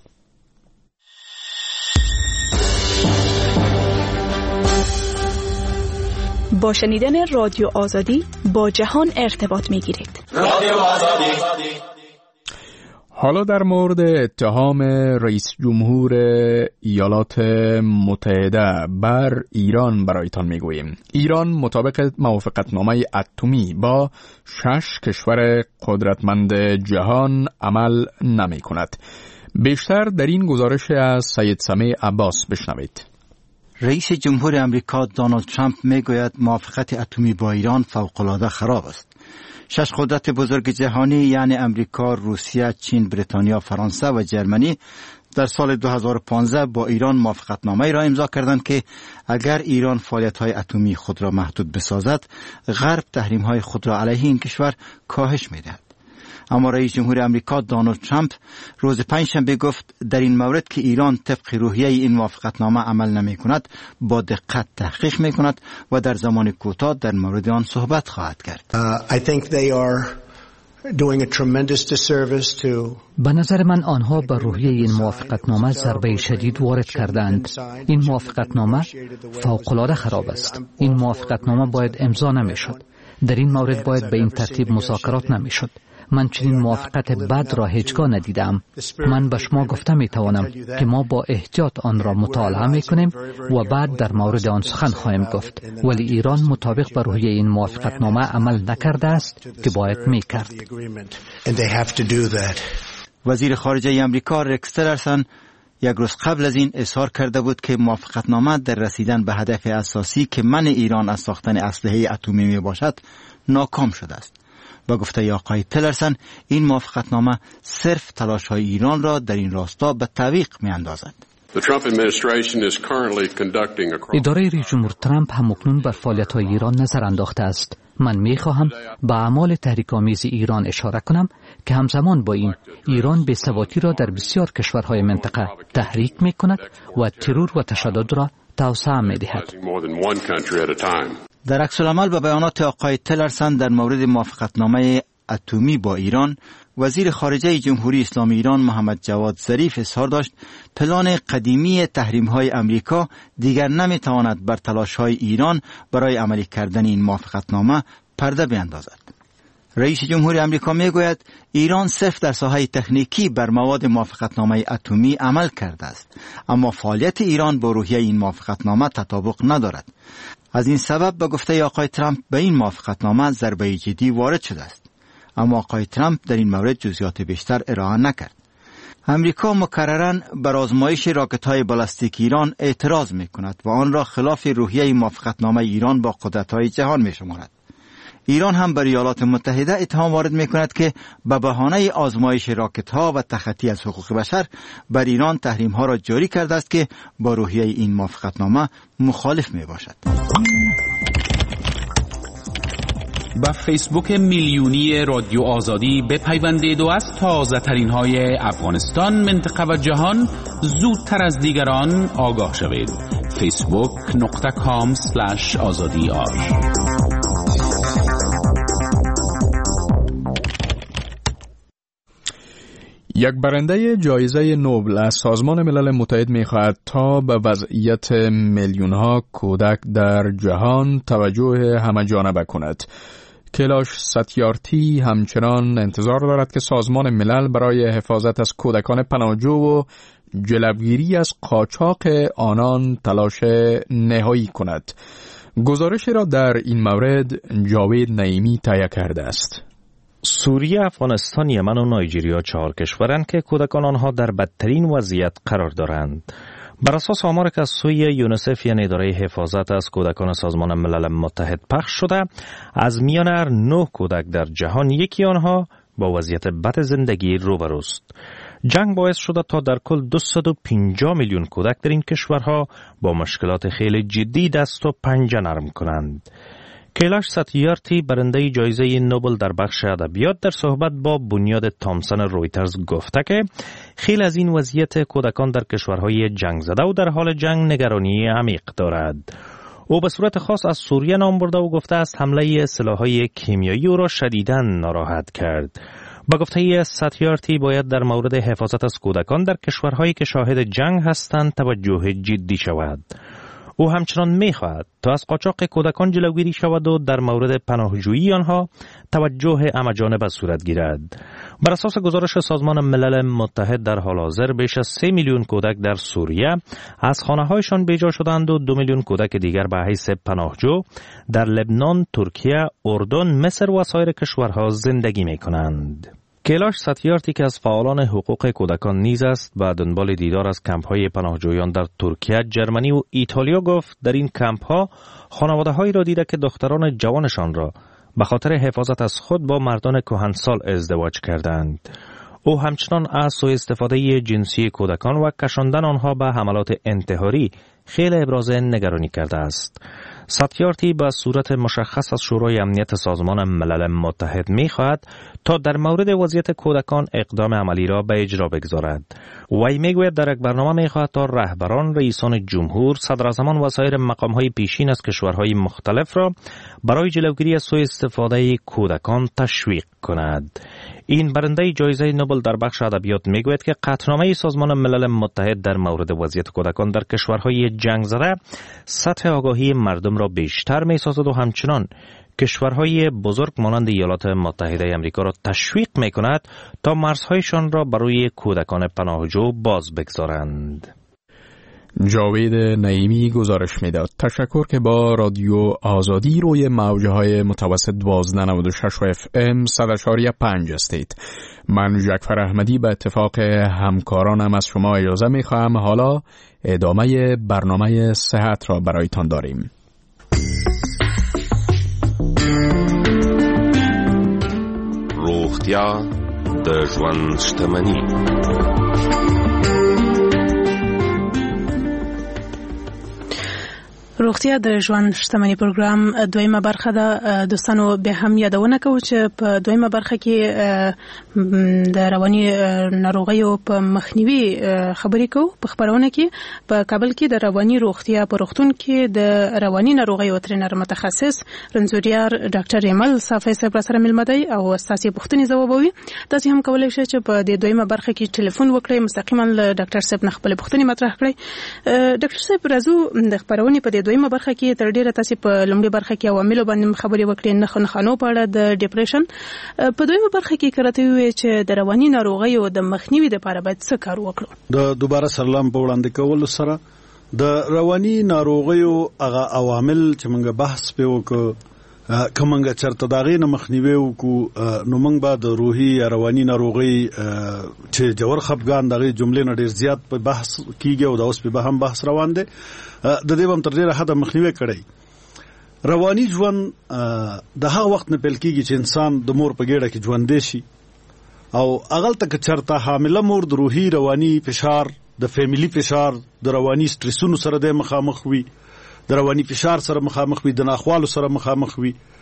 با شنیدن رادیو آزادی با جهان ارتباط می‌گیرید. رادیو آزادی. حالا در مورد اتهام رئیس جمهور ایالات متحده بر ایران برایتان میگوییم. ایران مطابق موافقتنامه اتمی با 6 کشور قدرتمند جهان عمل نمی کند. بیشتر در این گزارش از سید سمیع عباس بشنوید. رئیس جمهور امریکا دونالد ترامپ میگوید موافقت اتمی با ایران فوق‌العاده خراب است. 6 قدرت بزرگ جهانی یعنی امریکا، روسیه، چین، بریتانیا، فرانسه و جرمنی در سال 2015 با ایران موافقتنامه را امضا کردند که اگر ایران فعالیت‌های اتمی خود را محدود بسازد، غرب تحریم‌های خود را علیه این کشور کاهش می‌دهد. اما رئیس جمهور امریکا دونالد ترامپ روز پنجشنبه گفت در این مورد که ایران طبق روحیه این موافقتنامه عمل نمی کند با دقت تحقیق می کند و در زمان کوتاه در مورد آن صحبت خواهد کرد. به نظر من آنها به روحیه این موافقتنامه ضربه شدید وارد کردند. این موافقتنامه فوق‌العاده خراب است. این موافقتنامه باید امضا نمیشد. در این مورد باید به این ترتیب مذاکرات نمیشد. من چنین موافقت بد را هیچگاه ندیدم. من به شما گفته می توانم که ما با احتیاط آن را مطالعه می کنیم و بعد در مورد آن سخن خواهیم گفت. ولی ایران مطابق به روحیه این موافقتنامه عمل نکرده است که باید می کرد. وزیر خارجه امریکا رکس تیلرسون یک روز قبل از این اظهار کرده بود که موافقتنامه در رسیدن به هدف اساسی که منع ایران از ساختن اسلحه اتمی می باشد ناکام شده است. با گفته آقای تیلرسون این موافقتنامه صرف تلاش‌های ایران را در این راستا به تعویق می‌اندازد. اداره رئیس جمهور ترامپ همکنون بر فعالیت‌های ایران نظر انداخته است. من می‌خواهم به اعمال تحریک‌آمیز ایران اشاره کنم که همزمان با این ایران بی‌ثباتی را در بسیار کشورهای منطقه تحریک می‌کند و ترور و تشدد را توسعه می‌دهد. در عکس العمل به بیانات آقای تیلرسون در مورد موافقتنامه اتمی با ایران، وزیر خارجه جمهوری اسلامی ایران محمد جواد ظریف اظهار داشت پلان قدیمی تحریم‌های امریکا دیگر نمی‌تواند بر تلاش‌های ایران برای عملی کردن این موافقتنامه پرده بیندازد. رئیس جمهوری امریکا میگوید ایران صرف در ساحه تکنیکی بر مواد موافقتنامه اتمی عمل کرده است، اما فعالیت ایران با روحیه این موافقتنامه تطابق ندارد. از این سبب به گفته آقای ترامپ به این موافقتنامه ضربه جدی وارد شده است. اما آقای ترامپ در این مورد جزئیات بیشتر ارائه نکرد. امریکا مکرراً بر آزمایش راکت‌های بالستیک ایران اعتراض می‌کند و آن را خلاف روحیه موافقتنامه ایران با قدرت‌های جهان می‌شمارد. ایران هم بر ایالات متحده اتهام وارد می‌کند که به بهانه آزمایش راکت‌ها و تخطی از حقوق بشر بر ایران تحریم‌ها را جاری کرده است که با روحیه این موافقتنامه مخالف می‌باشد. و فیسبوک میلیونی رادیو آزادی بپیوندید و از تازه ترین های افغانستان، منطقه و جهان زودتر از دیگران آگاه شوید. facebook.com/azadi.ar. یک برنده جایزه نوبل از سازمان ملل متحد می‌خواهد تا به وضعیت میلیون‌ها کودک در جهان توجه همه‌جانبه کند. کیلاش ستیارتی همچنان انتظار دارد که سازمان ملل برای حفاظت از کودکان پناهجو و جلوگیری از قاچاق آنان تلاش نهایی کند. گزارشی را در این مورد جاوید نعیمی تهیه کرده است. سوریه، افغانستان، یمن و نایجریا 4 کشورند که کودکان آنها در بدترین وضعیت قرار دارند. بر اساس آماری که از سوی یونیسف یعنی اداره حفاظت از کودکان سازمان ملل متحد پخش شده، از میان هر 9 کودک در جهان یکی آنها با وضعیت بد زندگی روبروست. جنگ باعث شده تا در کل 250 میلیون کودک در این کشورها با مشکلات خیلی جدی دست و پنجه نرم کنند. کیلاش ستیارتی برنده جایزه نوبل در بخش ادبیات در صحبت با بنیاد تامسون رویترز گفته که خیلی از این وضعیت کودکان در کشورهای جنگ زده و در حال جنگ نگرانی عمیق دارد. او به صورت خاص از سوریه نام برده و گفته است حمله سلاح‌های کیمیایی او را شدیداً ناراحت کرد. با گفته ستیارتی باید در مورد حفاظت از کودکان در کشورهایی که شاهد جنگ هستند توجه جدی شود. او همچنان می‌خواهد تا از قاچاق کودکان جلوگیری شود و در مورد پناهجویی آنها توجه همه‌جانبه صورت گیرد. بر اساس گزارش سازمان ملل متحد در حال حاضر بیش از 3 میلیون کودک در سوریه از خانه‌هایشان بیجا شدند و 2 میلیون کودک دیگر به حیث پناهجو در لبنان، ترکیه، اردن، مصر و سایر کشورها زندگی می‌کنند. کیلاش ستیارتی که از فعالان حقوق کودکان نیز است و دنبال دیدار از کمپ‌های پناهجویان در ترکیه، جرمنی و ایتالیا گفت در این کمپ‌ها خانواده‌هایی را دیده که دختران جوانشان را به خاطر حفاظت از خود با مردان کهنسال ازدواج کردند. او همچنان از سوء استفاده جنسی کودکان و کشاندن آنها به حملات انتحاری خیلی ابراز نگرانی کرده است. ستیارتی به صورت مشخص از شورای امنیت سازمان ملل متحد می‌خواهد تا در مورد وضعیت کودکان اقدام عملی را به اجرا بگذارد. وی میگوید در یک برنامه می‌خواهد تا رهبران، رئیسان جمهور، صدراعظمان و سایر مقام‌های پیشین از کشورهای مختلف را برای جلوگیری از سوء استفاده کودکان تشویق کند. این برنده جایزه نوبل در بخش ادبیات میگوید که قطعنامه سازمان ملل متحد در مورد وضعیت کودکان در کشورهای جنگ زده سطح آگاهی مردم را بیشتر می‌سازد و همچنان کشورهای بزرگ مانند ایالات متحده آمریکا را تشویق می‌کند تا مرزهایشان را برای کودکان پناهجو باز بگذارند. جاوید نعیمی گزارش میداد. تشکر که با رادیو آزادی روی موجهای متوسط 1296 FM 100.5 هستید. من جعفر احمدی به اتفاق همکارانم از شما اجازه میخواهم حالا ادامه برنامه صحت را برایتان داریم. روغتیا د ژوند شتمني. روغتیا د ژوند شتمني پروګرام دویمه برخه ده. دوستانو به هم یادونه کوو چې په دویمه برخه کې د رواني ناروغیو په مخنیوي خبرې کوو. په خبرونه کې په کابل کې د رواني روغتیا په روغتون کې د رواني ناروغیو ټرینر متخصص رنځوریار ډاکټر ایمل صافی صاحب سره ملمه دی او تاسو پوښتنې ځوابوي. تاسو هم کولای شئ چې په دې دویمه برخه کې ټلیفون وکړئ، مستقیما له ډاکټر صاحب نه خپل پوښتنې مطرح کړئ. ډاکټر صاحب راځو د خبرونه په دې دویمه برخه کې تر ډیره تاسو په لومړي برخه کې عوامل باندې خبرې وکړې، نه خانو په اړه د ډیپریشن. په دویمه برخه کې کرته وی چې د رواني ناروغیو د مخنیوي لپاره باید څه کار وکړو. د دوباره سلام په وړاندې کول سره د رواني ناروغیو هغه عوامل چې موږ بحث په وکړو کومنګ چرته داغې نه مخنیوي وکړو نو موږ به د روحي یا رواني ناروغي چې جوړ خپګان دغه جملې نه ډیر زیات په بحث کیږي او د اوس په هم بحث روان دي. د دې هم تر ډیره حد مخنیوي کړي. رواني ژوند د هغه وخت نه پیل کیږي چې انسان د مور په ګډه کې ژوند شي او اغل تک چرته حامله مور د روحي رواني فشار، د فیملی فشار، د رواني سټریسونو سره د مخامخ وي، د رواني فشار سره مخامخ وي، د ناخوالو سره مخامخ وي.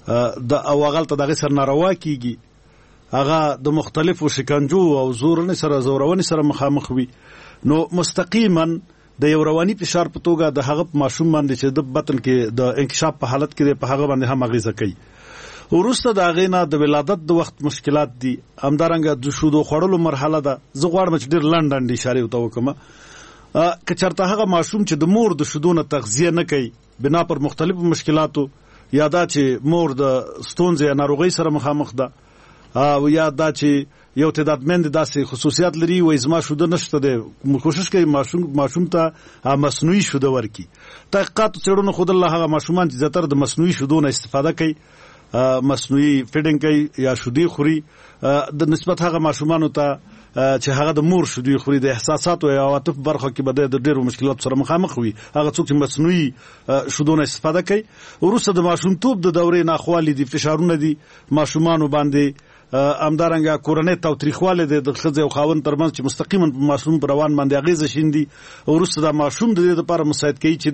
د اوغلته دغه سر ناروا کیږي هغه د مختلفو شکنجو او زورونو سره مخامخ وي نو مستقیما د یو رواني فشار په توګه د هغه ماشوم باندې چې د بطن کې د انکشاف په حالت کې په هغه باندې هم اغیزه کوي. ورسته د غینا د ولادت د وخت مشکلات دي همدارنګه د شودو خړلو مرحله ده. زه غواړم چې ډیر لنډ اشاره وکم که چرته هغه ماشوم چې د مور د شودونه تغذیه نه کوي بنا پر مختلفو مشکلاتو یا دا چې مور د ستونزې یا ناروغۍ سره مخامخ ده او یا دا چې یو تعدادمند داسې خصوصیات لري و ازما شوده نشته ده کوشش کوي ماشوم ته مصنوعي شوده ورکي. تحقیقات څېړنو خود الله هغه ماشومان چې زیاتره د مصنوعي شودو نه استفاده کوي مصنوعي فیډینګ کوي یا شودي خوري د نسبت هغه ماشومانو ته چې هغه د مور شودي خوري د احساسات او عواطف برخه کې بده د ډیرو مشکلات سره مخامخ وي. هغه څوک چې مصنوعي شودو نه استفاده کوي ورسره د ماشومتوب د دورې ناخوالي دي فشارونه دي ماشومانو باندې امدارنګه کورنۍ تاوتریخواله د خځې او خاوند ترمنځ چې مستقیما په ماشوم پر روان باندې اغیزه شیندي ورسره د ماشوم د دې لپاره مساعد کوي چې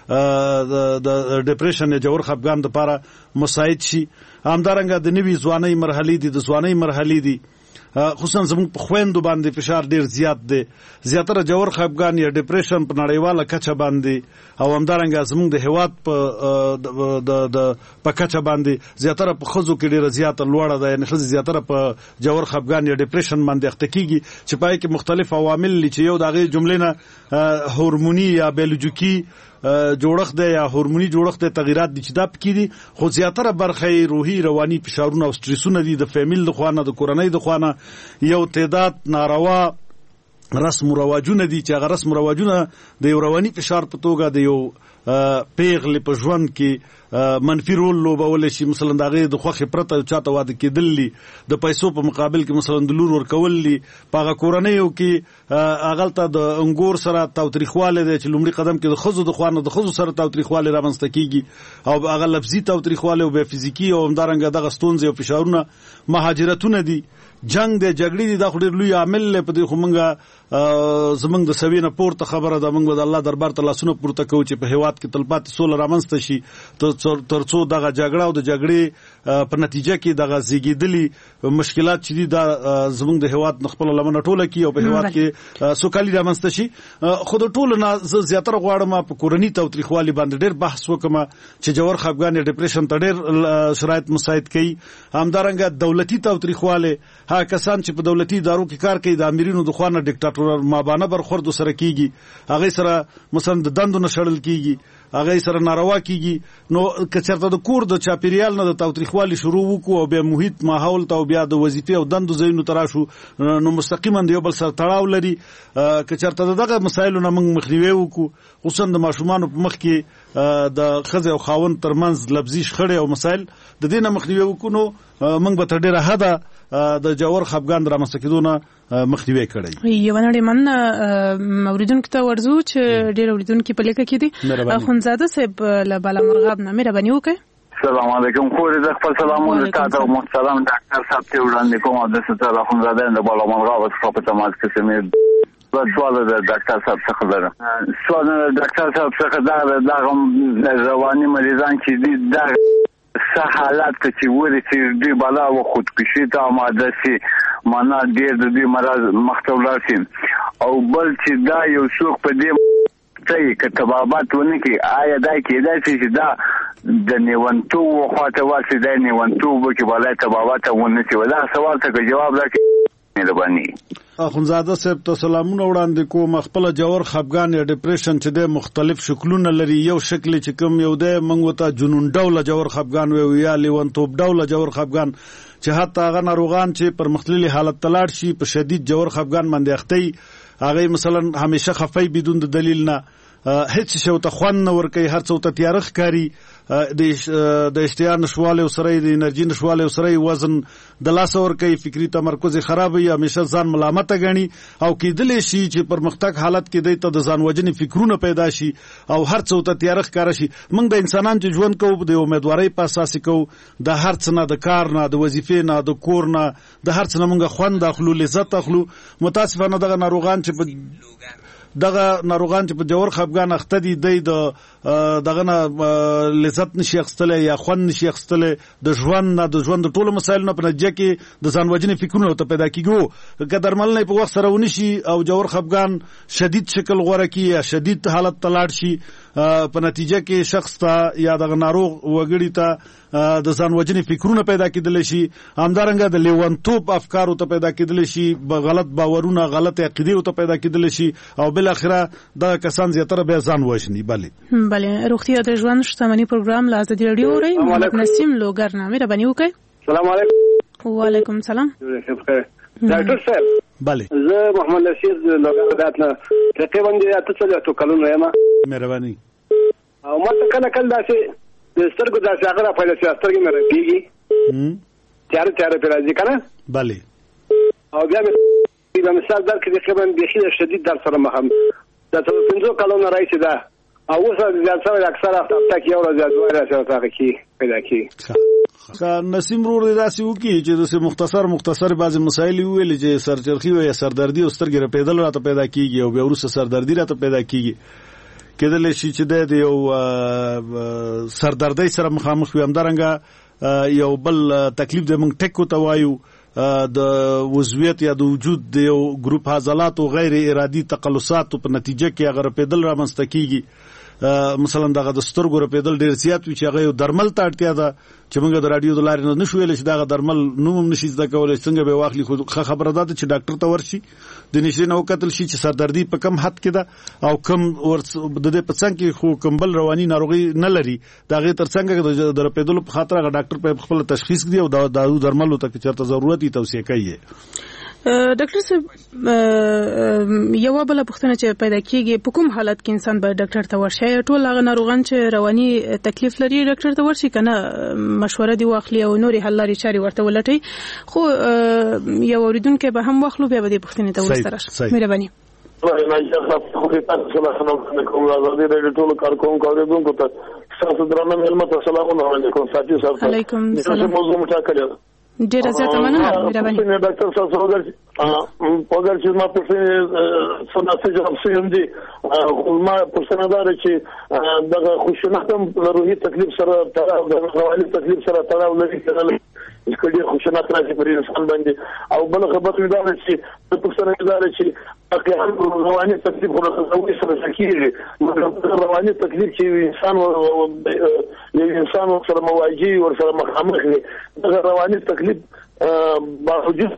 د ډیپریشن یا جوړ خپګان لپاره مساعد شي. امدارنګه د نوي ځوانۍ مرحلې دي د ځوانۍ مرحلې دي خصوصا زموږ په خويندو باندې فشار ډیر زیات دی زیاتره جوړ خپګان یا ډیپریشن په نړیواله کچه باندې او همدارنګه زموږ د هیواد په کچه باندې زیاتره په خزو کې ډیر زیات لوړه ده یعنی خزي زیاتره په جوړ خپګان یا ډیپریشن باندې اخته کیږي چې پای کې مختلف عوامل لري چې یو دغه جملې نه هورموني یا بیولوژیکي جوړښت دی یا هورموني جوړښت دی تغیرات دي چې دا پکې دي خو زیاتره برخه روحي رواني فشارونه او سټریسونه دي د فامیل د خوانه د کورنۍ د خوانه یو تعداد ناروا رسم و رواجونه دي چې هغه رسم و رواجونه د یو رواني فشار په توګه د یو پیغلې په ژوند کې منفي رول لوبول شي. مثلا دغه د خوخه پرته چاته واده کېدل د پیسو په مقابل کې مثلا د لور ورکول په کورنیو کې اغلطه د انګور سره تاوتریخواله دي چې لومړي قدم کې د خزو د خوانه د خزو سره تاوتریخواله رامنځته کیږي او هغه لفظي تاوتریخواله او به فزیکی او همدارنګه دغه ستونزې او فشارونه مهاجرتونه دي جنگ د جګړې دي د خوري لوی عامل په دې خو مونږه زمنګ د سوینه پورته خبره ده مونږ د الله دربار ته لاسونه پورته کوو چې په هیواد کې تلپاتې سول رامنځته شي ترڅو دغه جګړه او د جګړې په نتیجه کې دغه زیږیدلي مشکلات چې دي د زمنګ د هیواد خپل لمنه ټوله کې او په هیواد کې سوکالي رامنځته شي. خو د ټولو نه زیاتره غواړم په کورنۍ تاوتریخوالي باندې ډېر بحث وکم چې جوړ خپګان یا ډیپریشن ته ډېر شرایط مساعد کوي. همدارنګه دولتي تاوتریخواله ها کسان چې په دولتي ادارو کې کار کوي د امیرینو د خوانه ډیکټاتور مابانه برخورد سره کیږي هغه سره مثلا د دندو نشړل کیږي هغه سره ناروا کیږي نو که چېرته د کور د چاپیریال نه د تاوتریخوالي شروع وکړو او بیا محیط ماحول ته او بیا د وظیفې او دندو ځایونو تراشو نو مستقیما د یو بل سره تړاو لري. که چېرته دغه مسایلو نه موږ مخنیوي وکړو خصوصا د ماشومانو په مخ کې د خځې او خاوند ترمنځ لفظي شخړې او مسایل د دې نه مخنیوي وکړو نو موږ به تر ډیره حده د جوړ خپګان رامنځته کېدو نه مخنیوي کړی. یو نړیمن اوریدونکو ته ورزو چې ډېر اوریدونکو په لیکه کې دي خونزاده صاحب له بالامرغاب نه مهرباني وکړئ. السلام علیکم خو دې خپل سلامونه تاسو محترم ډاکټر صاحب ته وړاندې کوم د ستاره خونزاده د بالامرغاب څخه په تماس کې سمې سوال د ډاکټر صاحب څخه لرم. سوال د ډاکټر صاحب څخه دا رواني مریضان چې دي دا حالات چې ورې چې دوی بالا و خودکشي ته آماده شي معنا ډېر د دوی مرض مختلف شي او بل چې دا یو څوک په دې ته کې تبابات ونه کې آیا دا کېدای چې دا د نیونتو خواته واسي د نیونتو کې بالا تبابات ونه شي ولا سوال ته جواب راکړي مهرباني. اخونزاده صاحب ته سلامونه وړاندې کوم. خپل جوړ خپګان یا ډیپریشن چې د مختلف شکلونه لري یو شکل چې کوم یو د منغو ته جنون ډول جوړ خپګان وي یا لیونتوب ډول جوړ خپګان چې حتی هغه ناروغان چې پر مختللي حالت تلاړ شي په شدید جوړ خپګان باندې اخته هغه مثلا همیشه خفای بدون د دلیل نه هیڅ شو ته خوان ور کوي هر څو ته تیارخ کاری د اشتها نشواله او سره د انرژي نشواله او سره وزن د لاس ور کوي فکری تمرکز خراب وي همیشه ځان ملامت غني او کېدل شي چې پرمختګ حالت کې د ځان وجنې فکرونه پیدا شي او هر څو ته تیارخ کار شي. موږ د انسانان چې ژوند کوو د امیدوارۍ په اساس کوو د هر څه نه د کار نه د وظیفې نه د کور نه د هر څه نه موږ خوند اخلو لذت اخلو. متاسفانه دغه ناروغان چې په جوړ خپګان اخته دي د دغه نه لذت نشي اخستلې یا خوند نشي اخستلې د ژوند د ټولو مسایلو نه په نتیجه کې د ځان وژنې فکرونه ته پیدا کیږي که درملنه په وخت سره ونشي او جوړ خفګان شدید شکل غوړه کی یا شدید حالت تلاړ شي په نتیجه کې شخص ته یا د ناروغ وګړي ته د ځان وژنې فکرونه پیدا کېدل شي همدارنګه د لیونتوب افکارو ته پیدا کېدل شي غلط باورونه غلط عقیدې ته پیدا کېدل شي او بل اخره د کسان زیاتره به ځان وژني. بله روغتیا د ژوند شتمنۍ پروګرام له ازادي راډیو اورئ. محمد نسیم لوګر نه مهرباني وکړئ. السلام علیکم. وعلیکم السلام. ډاکټر صاحب بله زه محمد نسیم لوګر داتنه تقریبا د 8 کلونو یم. مهرباني. او ما ته کله داسې د سترګو داسې هغه په لاسه سترګې مې راځي تیار پر راځي کنه. بله او بیا مې مثال درکې تقریبا بخیل شدید در سره مخم د 15 کلونو راځي دا او اوس زیات سره اکثر هفته کې یو ورځ دوه راځي هغه کې پیدا کی. نسیم رور داسې وکي چې د مختصر بعضی مسایل ویل چې سرچرخي او یا سردردي او سترګې رپیدل راته پیدا کیږي او بیا ورسره سردردي راته پیدا کیږي کېدل شي چې د یو سردردي سره مخامخ وي. همدارنګه یو بل تکلیف د موږ ټیکو ته وایو د وضویت یا د وجود د یو ګروپ عضلات او غیر ارادي تقلصات په نتیجه کې هغه رپیدل رامنځته کیږي. مثلا دغه د سترګو رپیدل ډیر زیات وي چې هغه یو درمل ته اړتیا ده چې موږ د رادیو د لارې نه نشو ویلی چې دغه درمل نوم نشي زده کولی څنګه به واخلي. خو خبره ده چې ډاکټر ته ورشي د نشرې نه وکتل شي چې سردردي په کم حد کې ده او کم د دې په څنګ کې خو کوم بل رواني ناروغي نه لري د هغې تر څنګ د رپیدلو په خاطر هغه ډاکټر په خپل تشخیص کړي او د درملو ته چېرته ضرورت یې توصیه کوي. ډاکټر صاحب یو بل پوښتنه چې پیدا کیږي په کوم حالت کې انسان باید ډاکټر ته ورشي؟ ټول هغه ناروغان چې رواني تکلیف لري ډاکټر ته ورشي کنه مشوره دی واخلي او نوري حل لري چاري ورته ولټي خو یو اوریدونکو به هم واخلو بیا به دې پوښتنه ته ورسره مهرباني. علیکم السلام. ډیره زیاته مننه مهرباني. ډاکټر صاحب اگر چې ما پوښتنه سناسه جواب سیم دي ما پوښتنه دار چې دغه خوشنه هم روحي تکلیف سره تړاو د رواني تکلیف سره تړاو لري کله خوشنه راځي پر انسان باندې او بل خبر مې دا چې پوښتنه دار چې اقیان رواني تکلیف ورته سره کیږي رواني تکلیف چې انسان سره مواجهي ور سره مخامخ دي دغه رواني تکلیف باوجود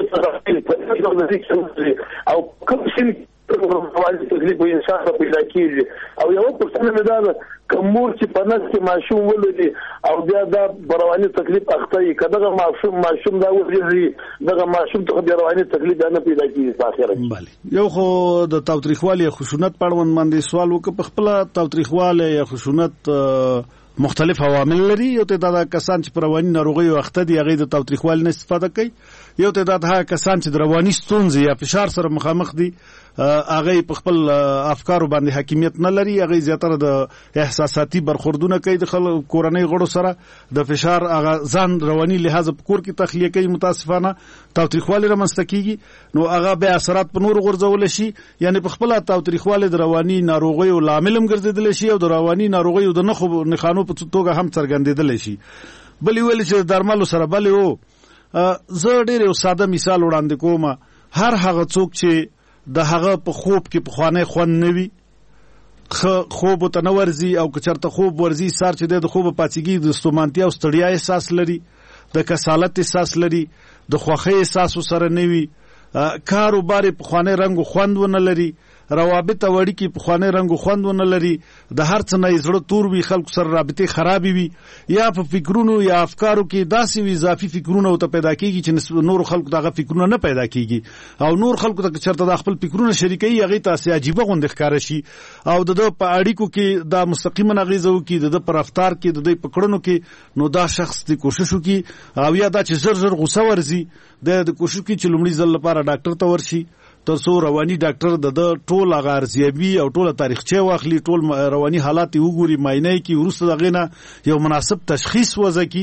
او کوم شي رواني تکلیف انسان ته پیدا کیږي او یو پرسنه مې دا کومور چې په نس کې ماشوم ولدي او بیا دا رواني تکلیف اخته کده ماشوم دا ورځي دغه ماشوم ته د رواني تکلیف نه پیدا کیږي په اخر کې. یو خو د تاوتریخوالي خشونت پړوند باندې سوال وکړ په خپل تاوتریخوالي یا خشونت مختلف عوامل لري. یو تعداد کسان چې پر رواني ناروغي اخته دي هغه د تاوتریخوالي نه استفاده کوي. یو تعداد هغه کسان چې د رواني ستونزې یا فشار سره مخامخ دي هغه په خپل افکارو باندې حاکمیت نه لري. هغه زیاتره د احساساتي برخوردونه کوي د کورنۍ غړو سره د فشار هغه ځان رواني لحاظ په کور کې تخلیه کوي. متاسفانه تاوتریخوالي رامنځته کیږي نو هغه به اثرات په نور غورځول شي یعنی په خپل تاوتریخوالي د رواني ناروغیو لامل هم ګرځیدل شي او د رواني ناروغیو د نښانو په توګه هم څرګندېدل شي. بل ویل چې درملو سره بل وو زه ډېر یو ساده مثال وړاندې کوم. هر هغه څوک چې د هغه په خوب کې په خوانه خوند نوي خوب ته نه ورځي او که چرته خوب ورځي سار چې د خوب پاتېږي د ستومانتیا او ستړیا احساس لري د کسالت احساس لري د خوښۍ احساس سره نوي کاروبار په خوانه رنگ خوند ونه لري روابط وړي کې په خوانه رنگ خوند ونه لري د هر څه نه زړه تور وي خلکو سره رابطه خرابې وي یا په فکرونو یا افکارو کې داسې وي اضافي فکرونه او ته پیدا کیږي چې نور خلکو دغه فکرونه نه پیدا کیږي او نور خلکو ته چرته د خپل فکرونه شریکي هغه تاسو عجیب غوند ښکار شي او د په اړیکو کې دا مستقیما غیزو کې د پر رفتار کې د پکړونو کې نو دا شخص د کوشش وکي او یا دا چې زر غوسه ورزي د کوشش کې چې لومړي ځل لپاره ډاکټر ته ورشي ترڅو رواني ډاکټر د ټول غارزيابي او ټول تاریخچه واخلي ټول رواني حالات وګوري معاینه کوي ورسره دغه نه یو مناسب تشخیص وځي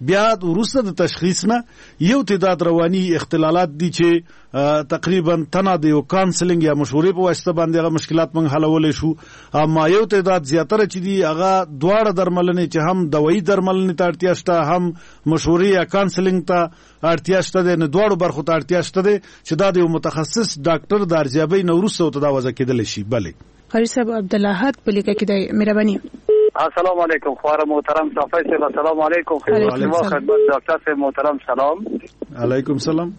بیا وروسته د تشخیص نه یو تعداد رواني اختلالات دي چې تقریبا تنه د یو کانسلینګ یا مشورې په واسطه باندې هغه مشکلات موږ حلولای شو، اما یو تعداد زیاتره چې دي هغه دواړه درملنې چې هم دوايي درملنې ته اړتیا شته هم مشورې یا کانسلینګ ته اړتیا شته د دواړو برخو ته اړتیا شته چې دا د یو متخصص ډاکټر د ارزیابۍ نه وروسته ته دا وضع کېدلی شي. بله قاری صاحب عبدالله په لیکه کې د مهرباني. السلام علیکم خوار محترم صافی صاحب، السلام علیکم خدمت ډاکټر صاحب محترم سلام. علیکم سلام.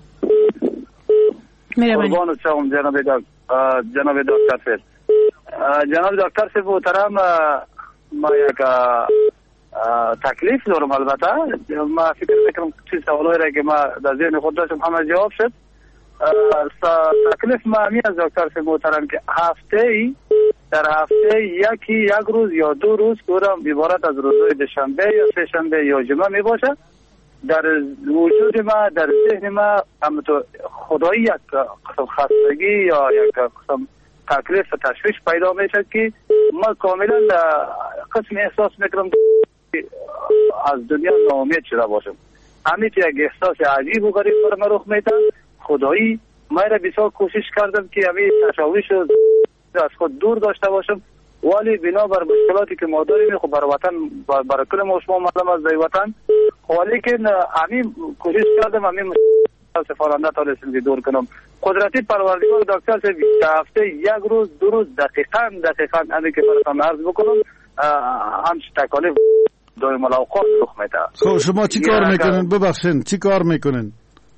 مهرباني. قربان شم جناب دکتر صاحب. جناب دکتر صاحب محترم ما یک تکلیف دارم، البته ما فکر میکنم چیز سوالایی را که ما در ذهن خود داشتم همه جواب شد. تکلیف ما همین از دکتر صاحب محترم که در هفته یک روز یا 2 روز کورم عبارت از روزهای دوشنبه یا سه شنبه یا جمعه می باشه. در وجود ما در ذهن ما همونطور خدایی یک قسم خستگی یا یک قسم تکلیف و تشویش پیدا میشه که ما کاملا قسم احساس میکنم از دنیا ناامید شده باشم. همین یک احساس عجیب و غریب بر من رخ میده. خدایی من را بسیار کوشش کردم که همین تشویش از خود دور داشته باشم، ولی بنا بر مشکلاتی که ما داریم خب بر وطن بر کل ما شما معلوم از در وطن، ولی که همین کوشش کردم همین سفارنده تا رسیدگی دور کنم. قدرتی پروردگار دکتر صاحب هفته 1 روز 2 روز دقیقاً همین که براتون عرض بکنم همچه تکالیف دائم الاوقات رخ میده. خب شما چی کار میکنین؟ ببخشین چی کار میکنین؟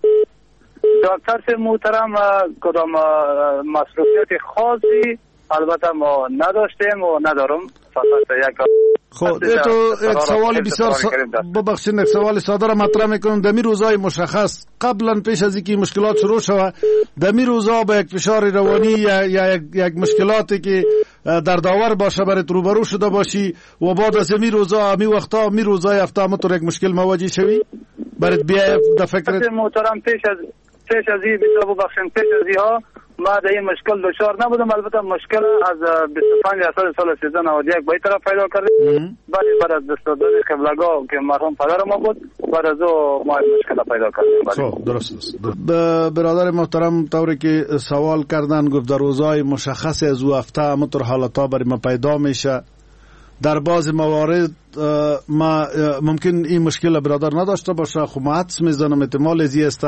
دکتر صاحب محترم کدام مصروفیت خاصی البته ما نداشتیم و ندارم، فقط یک خب یک سوال بسیار ببخشید یک سوال ساده را مطرح میکنم. در می روزهای مشخص قبلا پیش از اینکه مشکلات شروع شود در می روزها با یک فشار روانی یا یک مشکلاتی که در داور باشه برات روبرو شده باشی و بعد از می روزها می وقتا می روزهای هفته متر یک مشکل مواجه شوی برات بیا در فکرت محترم پیش از این بسیار ببخشید پیش از اینها ما در این مشکل دچار نبودم. البته مشکل از 25 سال 1391 به طرف پیدا کردیم. بعد از دستاردن قبلگاه که مرحوم پدر ما بود بعد از او ما مشکل پیدا کردیم. خب درست است. برادر محترم طوری که سوال کردن گفت در روزهای مشخص از او هفته همونطور حالتا برای ما پیدا میشه. در بعض موارد ما ممکن این مشکل برادر نداشته باشه، خب ما حدس میزنم احتمال زیست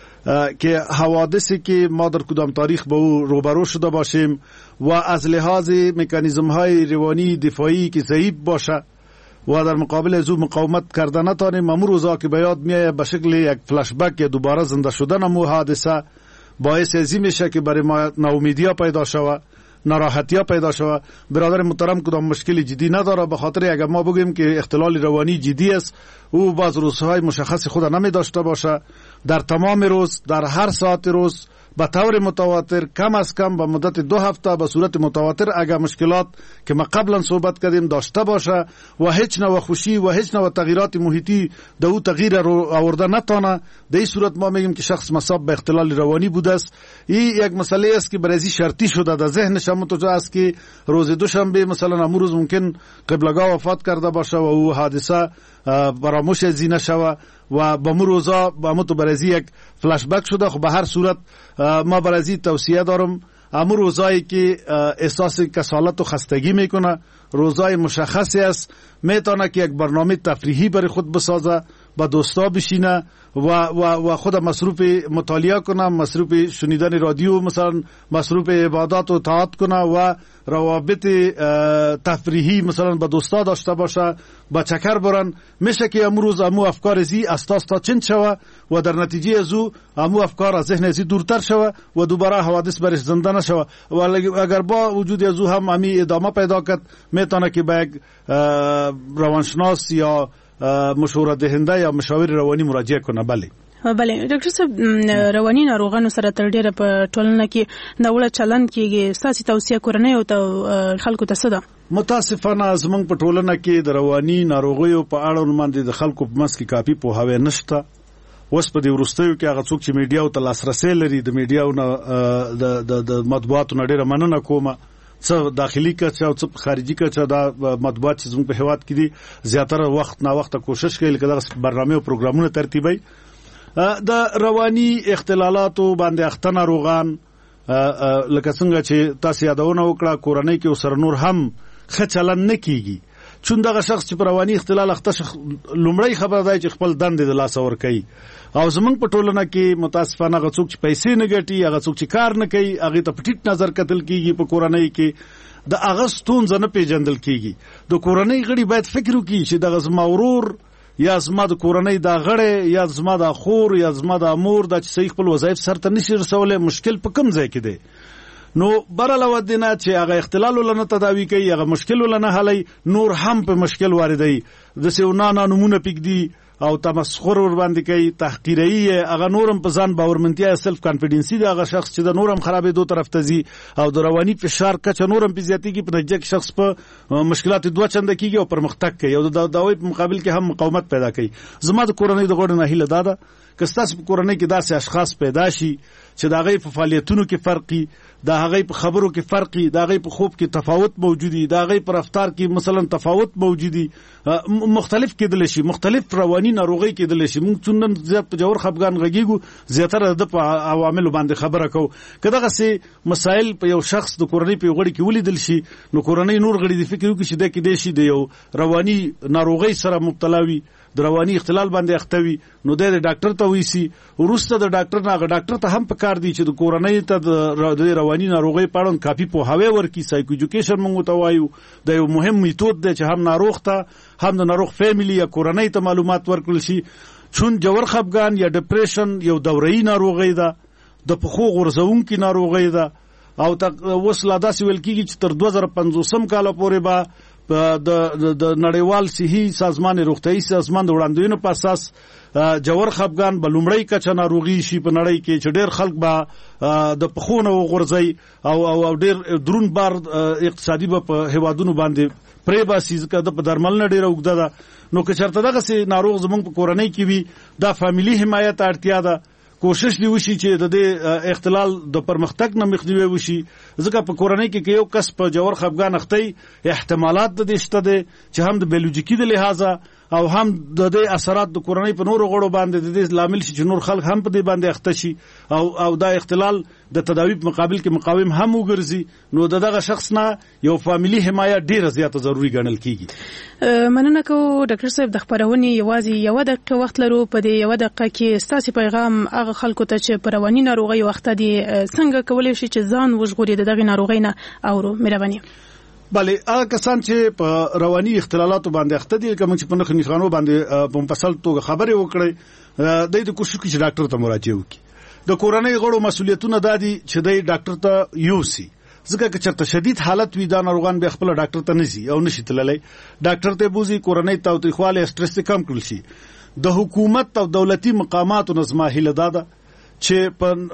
که حوادثی که ما در کدام تاریخ با او روبرو شده باشیم و از لحاظ مکانیزم های روانی دفاعی که ضعیف باشه و در مقابل از او مقاومت کرده نتانیم، امور روزا که به یاد میایه به شکل یک فلش بک یا دوباره زنده شدن امو حادثه باعث ازی میشه که برای ما ناامیدی پیدا شود، ناراحتی پیدا شود. برادر محترم کدام مشکلی جدی نداره، به خاطر اگر ما بگیم که اختلال روانی جدی است او باز روزهای مشخص خود نمی داشته باشه، در تمام روز در هر ساعت روز به طور متواتر کم از کم به مدت 2 هفته به صورت متواتر اگر مشکلات که ما قبلا صحبت کردیم داشته باشه و هیچ نوع خوشی و هیچ نوع تغییرات محیطی در او تغییر رو آورده نتانه، در این صورت ما میگیم که شخص مصاب به اختلال روانی بوده است. این یک مسئله است که برای شرطی شده در ذهنش، همونطور است که روز دوشنبه مثلا امروز روز ممکن قبلگاه وفات کرده باشه و او حادثه فراموش ازی نشوه و با مو روزا با مو تو برازی یک فلش بک شده. خب به هر صورت ما برازی توصیه دارم امو روزایی که احساس کسالت و خستگی میکنه روزای مشخصی است، میتونه که یک برنامه تفریحی برای خود بسازه، با دوستا بشینه و خود مصروف مطالعه کنه، مصروف شنیدن رادیو، مثلا مصروف عبادات و طاعت کنه و روابط تفریحی مثلا با دوستا داشته باشه، با چکر برن. میشه که امروز امو افکار زی استاس تا چند شوه و در نتیجه از او امو افکار از ذهن زی دورتر شوه و دوباره حوادث برش زنده نشوه. و اگر با وجود از او هم امی ادامه پیدا کرد میتونه که به یک روانشناس یا مشوره دهنده یا مشاور روانی مراجعه کنه. بله ډاکټر صاحب، رواني ناروغانو سره تر ډیره په ټولنه کې دا وړه چلن کېږي، ساسي توصیه کورنۍ او خلکو ته څه ده؟ متاسفانه زمونږ په ټولنه کې د رواني ناروغیو په اړه باندې د خلکو په منځ کې کافي پوهاوی نشته. اوس په دې وروستیو کې هغه څوک چې میډیاو ته لاسرسی لري د میډیاو نه د مطبوعاتو نه ډیره مننه کوم، څه داخلي کچه او څه خارجي کچه دا مطبوعات چې زموږ په هیواد کې دي زیاتره وخت نا وخت کوشش کوي لکه دا برنامه او پروګرامونه ترتیبوي د رواني اختلالاتو باندې اخته ناروغان لکه څنګه چې تاسو یادونه وکړه کورنۍ کې سره نور هم ښه چلن نه کیږي چون دغه شخص چې پر رواني اختلال اخته لومړی خبره ده چې خپل دندې د لاس ور کوي او زمونږ په ټولنه کې متاسفانه هغه څوک چې پیسې نه ګټي هغه څوک چې کار نه کوي هغه ته پټیټ نظر کتل کیږي په کورنۍ کې د هغه ستونزه نه پیژندل کیږي د کورنۍ غړي باید فکر وکړي چې دغه زما ورور یا زما د کورنۍ دا غړی یا زما د خور یا زما د امور د چې صحیح خپل وظایف سرته نشي رسولای مشکل په کوم ځای کې دی نو برعلاوه دینه چې هغه اختلال ولنه تداوی کوي هغه مشکل ولنه حلي نور هم په مشکل واردوي د سیونه نمونه پکدي او تمسخر ور باندې کوي تحقیري هغه نورم په ځان باورمنتیا سلف کانفیډنسي دا هغه شخص چې د نورم خرابې دوه طرف ته زی او د رواني فشار کچ نورم په زیاتېږي په نتیجه کې شخص په مشکلات دوه چنده کیږي او پرمختګ کوي او د داوی په مقابل کې هم مقاومت پیدا کوي زما د کورنۍ د غوړ نه هیله داده که تاسو په کورنۍ کې داسې اشخاص پیدا شي چې دا غي په فعالیتونو کې فرقي دا غي په خبرو کې فرقي دا غي په خوب کې تفاوت موجودي دا غي په رفتار کې مثلا تفاوت موجودي مختلف کېدل شي مختلف رواني ناروغي کېدل شي موږ څنګه زیات په جوړ خپګان غږیږو زیاتره د عوامل باندې خبره کو کداغه سي مسائل په یو شخص د کورنۍ په غړي کې ولیدل شي نو کورنۍ نور غړي د فکر وکړي چې د کې دي شي د یو رواني ناروغي سره مبتلا وي د رواني اختلال باندې اختوي نو د ډاکټر ته وېسي ورسته د ډاکټر نه ډاکټر ته هم پکار دی چې د کورنۍ ته د رواني ناروغي په اړه کافي پوهاوی ورکړي سایکو ایجوکیشن موږ ته وایو د یو مهم میتود دی چې هم ناروغ ته هم د ناروغ فیملی یا کورنۍ ته معلومات ورکړل شي چون جوړ خپګان یا ډیپریشن یو دوره‌ای ناروغي ده د پخو غورځونکو ناروغي ده او اوس لا داسې ویل کېږي چې تر 2050 کال پورې به د نړیوال صحي سازمان روغتیايي سازمان د وړاندوینو په اساس جوړ خپګان بلومړی کچه ناروغي شي په نړۍ کې چې ډېر خلک به د پخونه وغورځي او ډېر درون بار اقتصادي په هوادونو باندې پرې باسي ځکه د درمل نه ډېر وګړه ده نو که چېرته دغه سي ناروغ زمونږ په کورنۍ کې وي دا فاميلي حمایت اړتیا ده کوشش دی وشي چې د دې اختلال د پرمختګ نه مخنیوي وشي ځکه په کورنۍ کې یو کس په جوړ خپګان اخته احتمالات د دې شته دي چې هم د بیولوژیکي د لحاظه او هم د دې اثرات د کورنۍ په نورو غړو باندې د دې لامل شي چې نور خلک هم په دې باندې اخته شي او دا اختلال د تداوی په مقابل کې مقاوم هم وګرځي نو دغه شخص نه یو فاميلي حمایت ډیره زیاته ضروری ګڼل کیږي مننه کو ډاکټر صاحب د خبرونې یوازې یو دقیقه وخت لرو په دې یو دقیقه کې ستاسو پیغام هغه خلکو ته چې په رواني ناروغي وخت دي څنګه کولای شي چې ځان وژغوري دغه ناروغي نه اورو مهرباني بله هغه کسان چې په رواني اختلالاتو باندې اخته دي کوم چې په نښانو باندې په مفصل توګه خبرې وکړي د دې کوشش کوي چې ډاکټر ته مراجعه وکړي د کورنۍ غړو مسؤلیتونه دادي چې د ډاکټر ته یوسي ځکه چې چرته شدید حالت وي دا ناروغان به خپل ډاکټر ته نزي او نشي تللی ډاکټر ته بوزي کورنۍ تاوتریخواله سټرس کم کړل شي د حکومت او دولتي مقاماتو نظم هله داده چې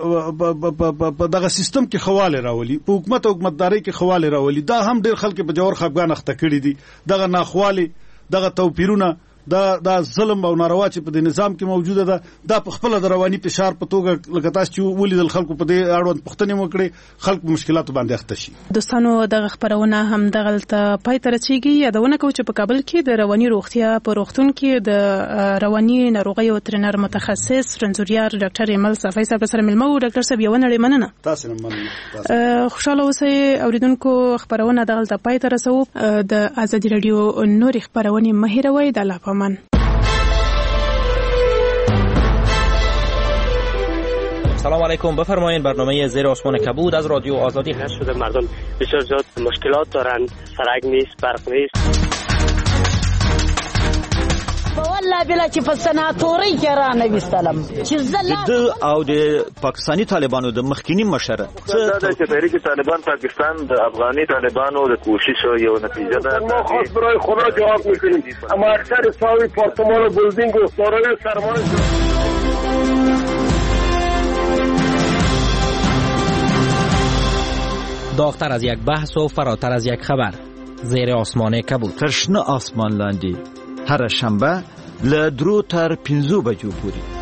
په دغه سیستم کې خواله راولي په حکومت او حکومتداري کې خواله راولي دا هم ډېر خلک په جوړ خپګان اخته کړي دي دغه ناخواله دغه توپیرونه دا ظلم او ناروا چې په دې نظام کې موجوده ده دا په خپل د رواني فشار په توګه لکه تاسو چې ولیدل خلکو په دې اړوند پوښتنې وکړي خلک مشکلات باندې اخته شي دوستانو دغه خبرونه هم دغه پای ته رسیدي یادونه کوم چې په کابل کې د رواني روغتیا په روغتون کې د رواني ناروغي او ټرینر متخصص رنځوريار ډاکټر ایمل صفای صاحب سره ملمو ډاکټر صاحب یو نړۍ مننه تاسو نه مننه خوشاله اوسئ اوریدونکو خبرونه دغه پای ته رسو د ازادي رادیو نور خبرونه مهیروي د لاپمان سلام علیکم بفرمایید برنامه زیر آسمان کبود از رادیو آزادی هست شده مردم بسیار زیاد مشکلات دارند سرک نیست برق نیست والله بلا چې په سناتوري کې را نه وستلم چې د او د پاکستانی طالبانو د مخکینی مشره دا چې تحریک طالبان پاکستان د افغاني طالبانو د کوشش یو نتیجه ده ما خاص برای خدا جواب میکنیم اما اکثر ساوی پارتمان بلدینگ و سارای سرمایه داغتر از یک بحث و فراتر از یک خبر زیر آسمان کبود ترشنه آسمان لاندی هر شنبه له 3 تر 5 بجو پورې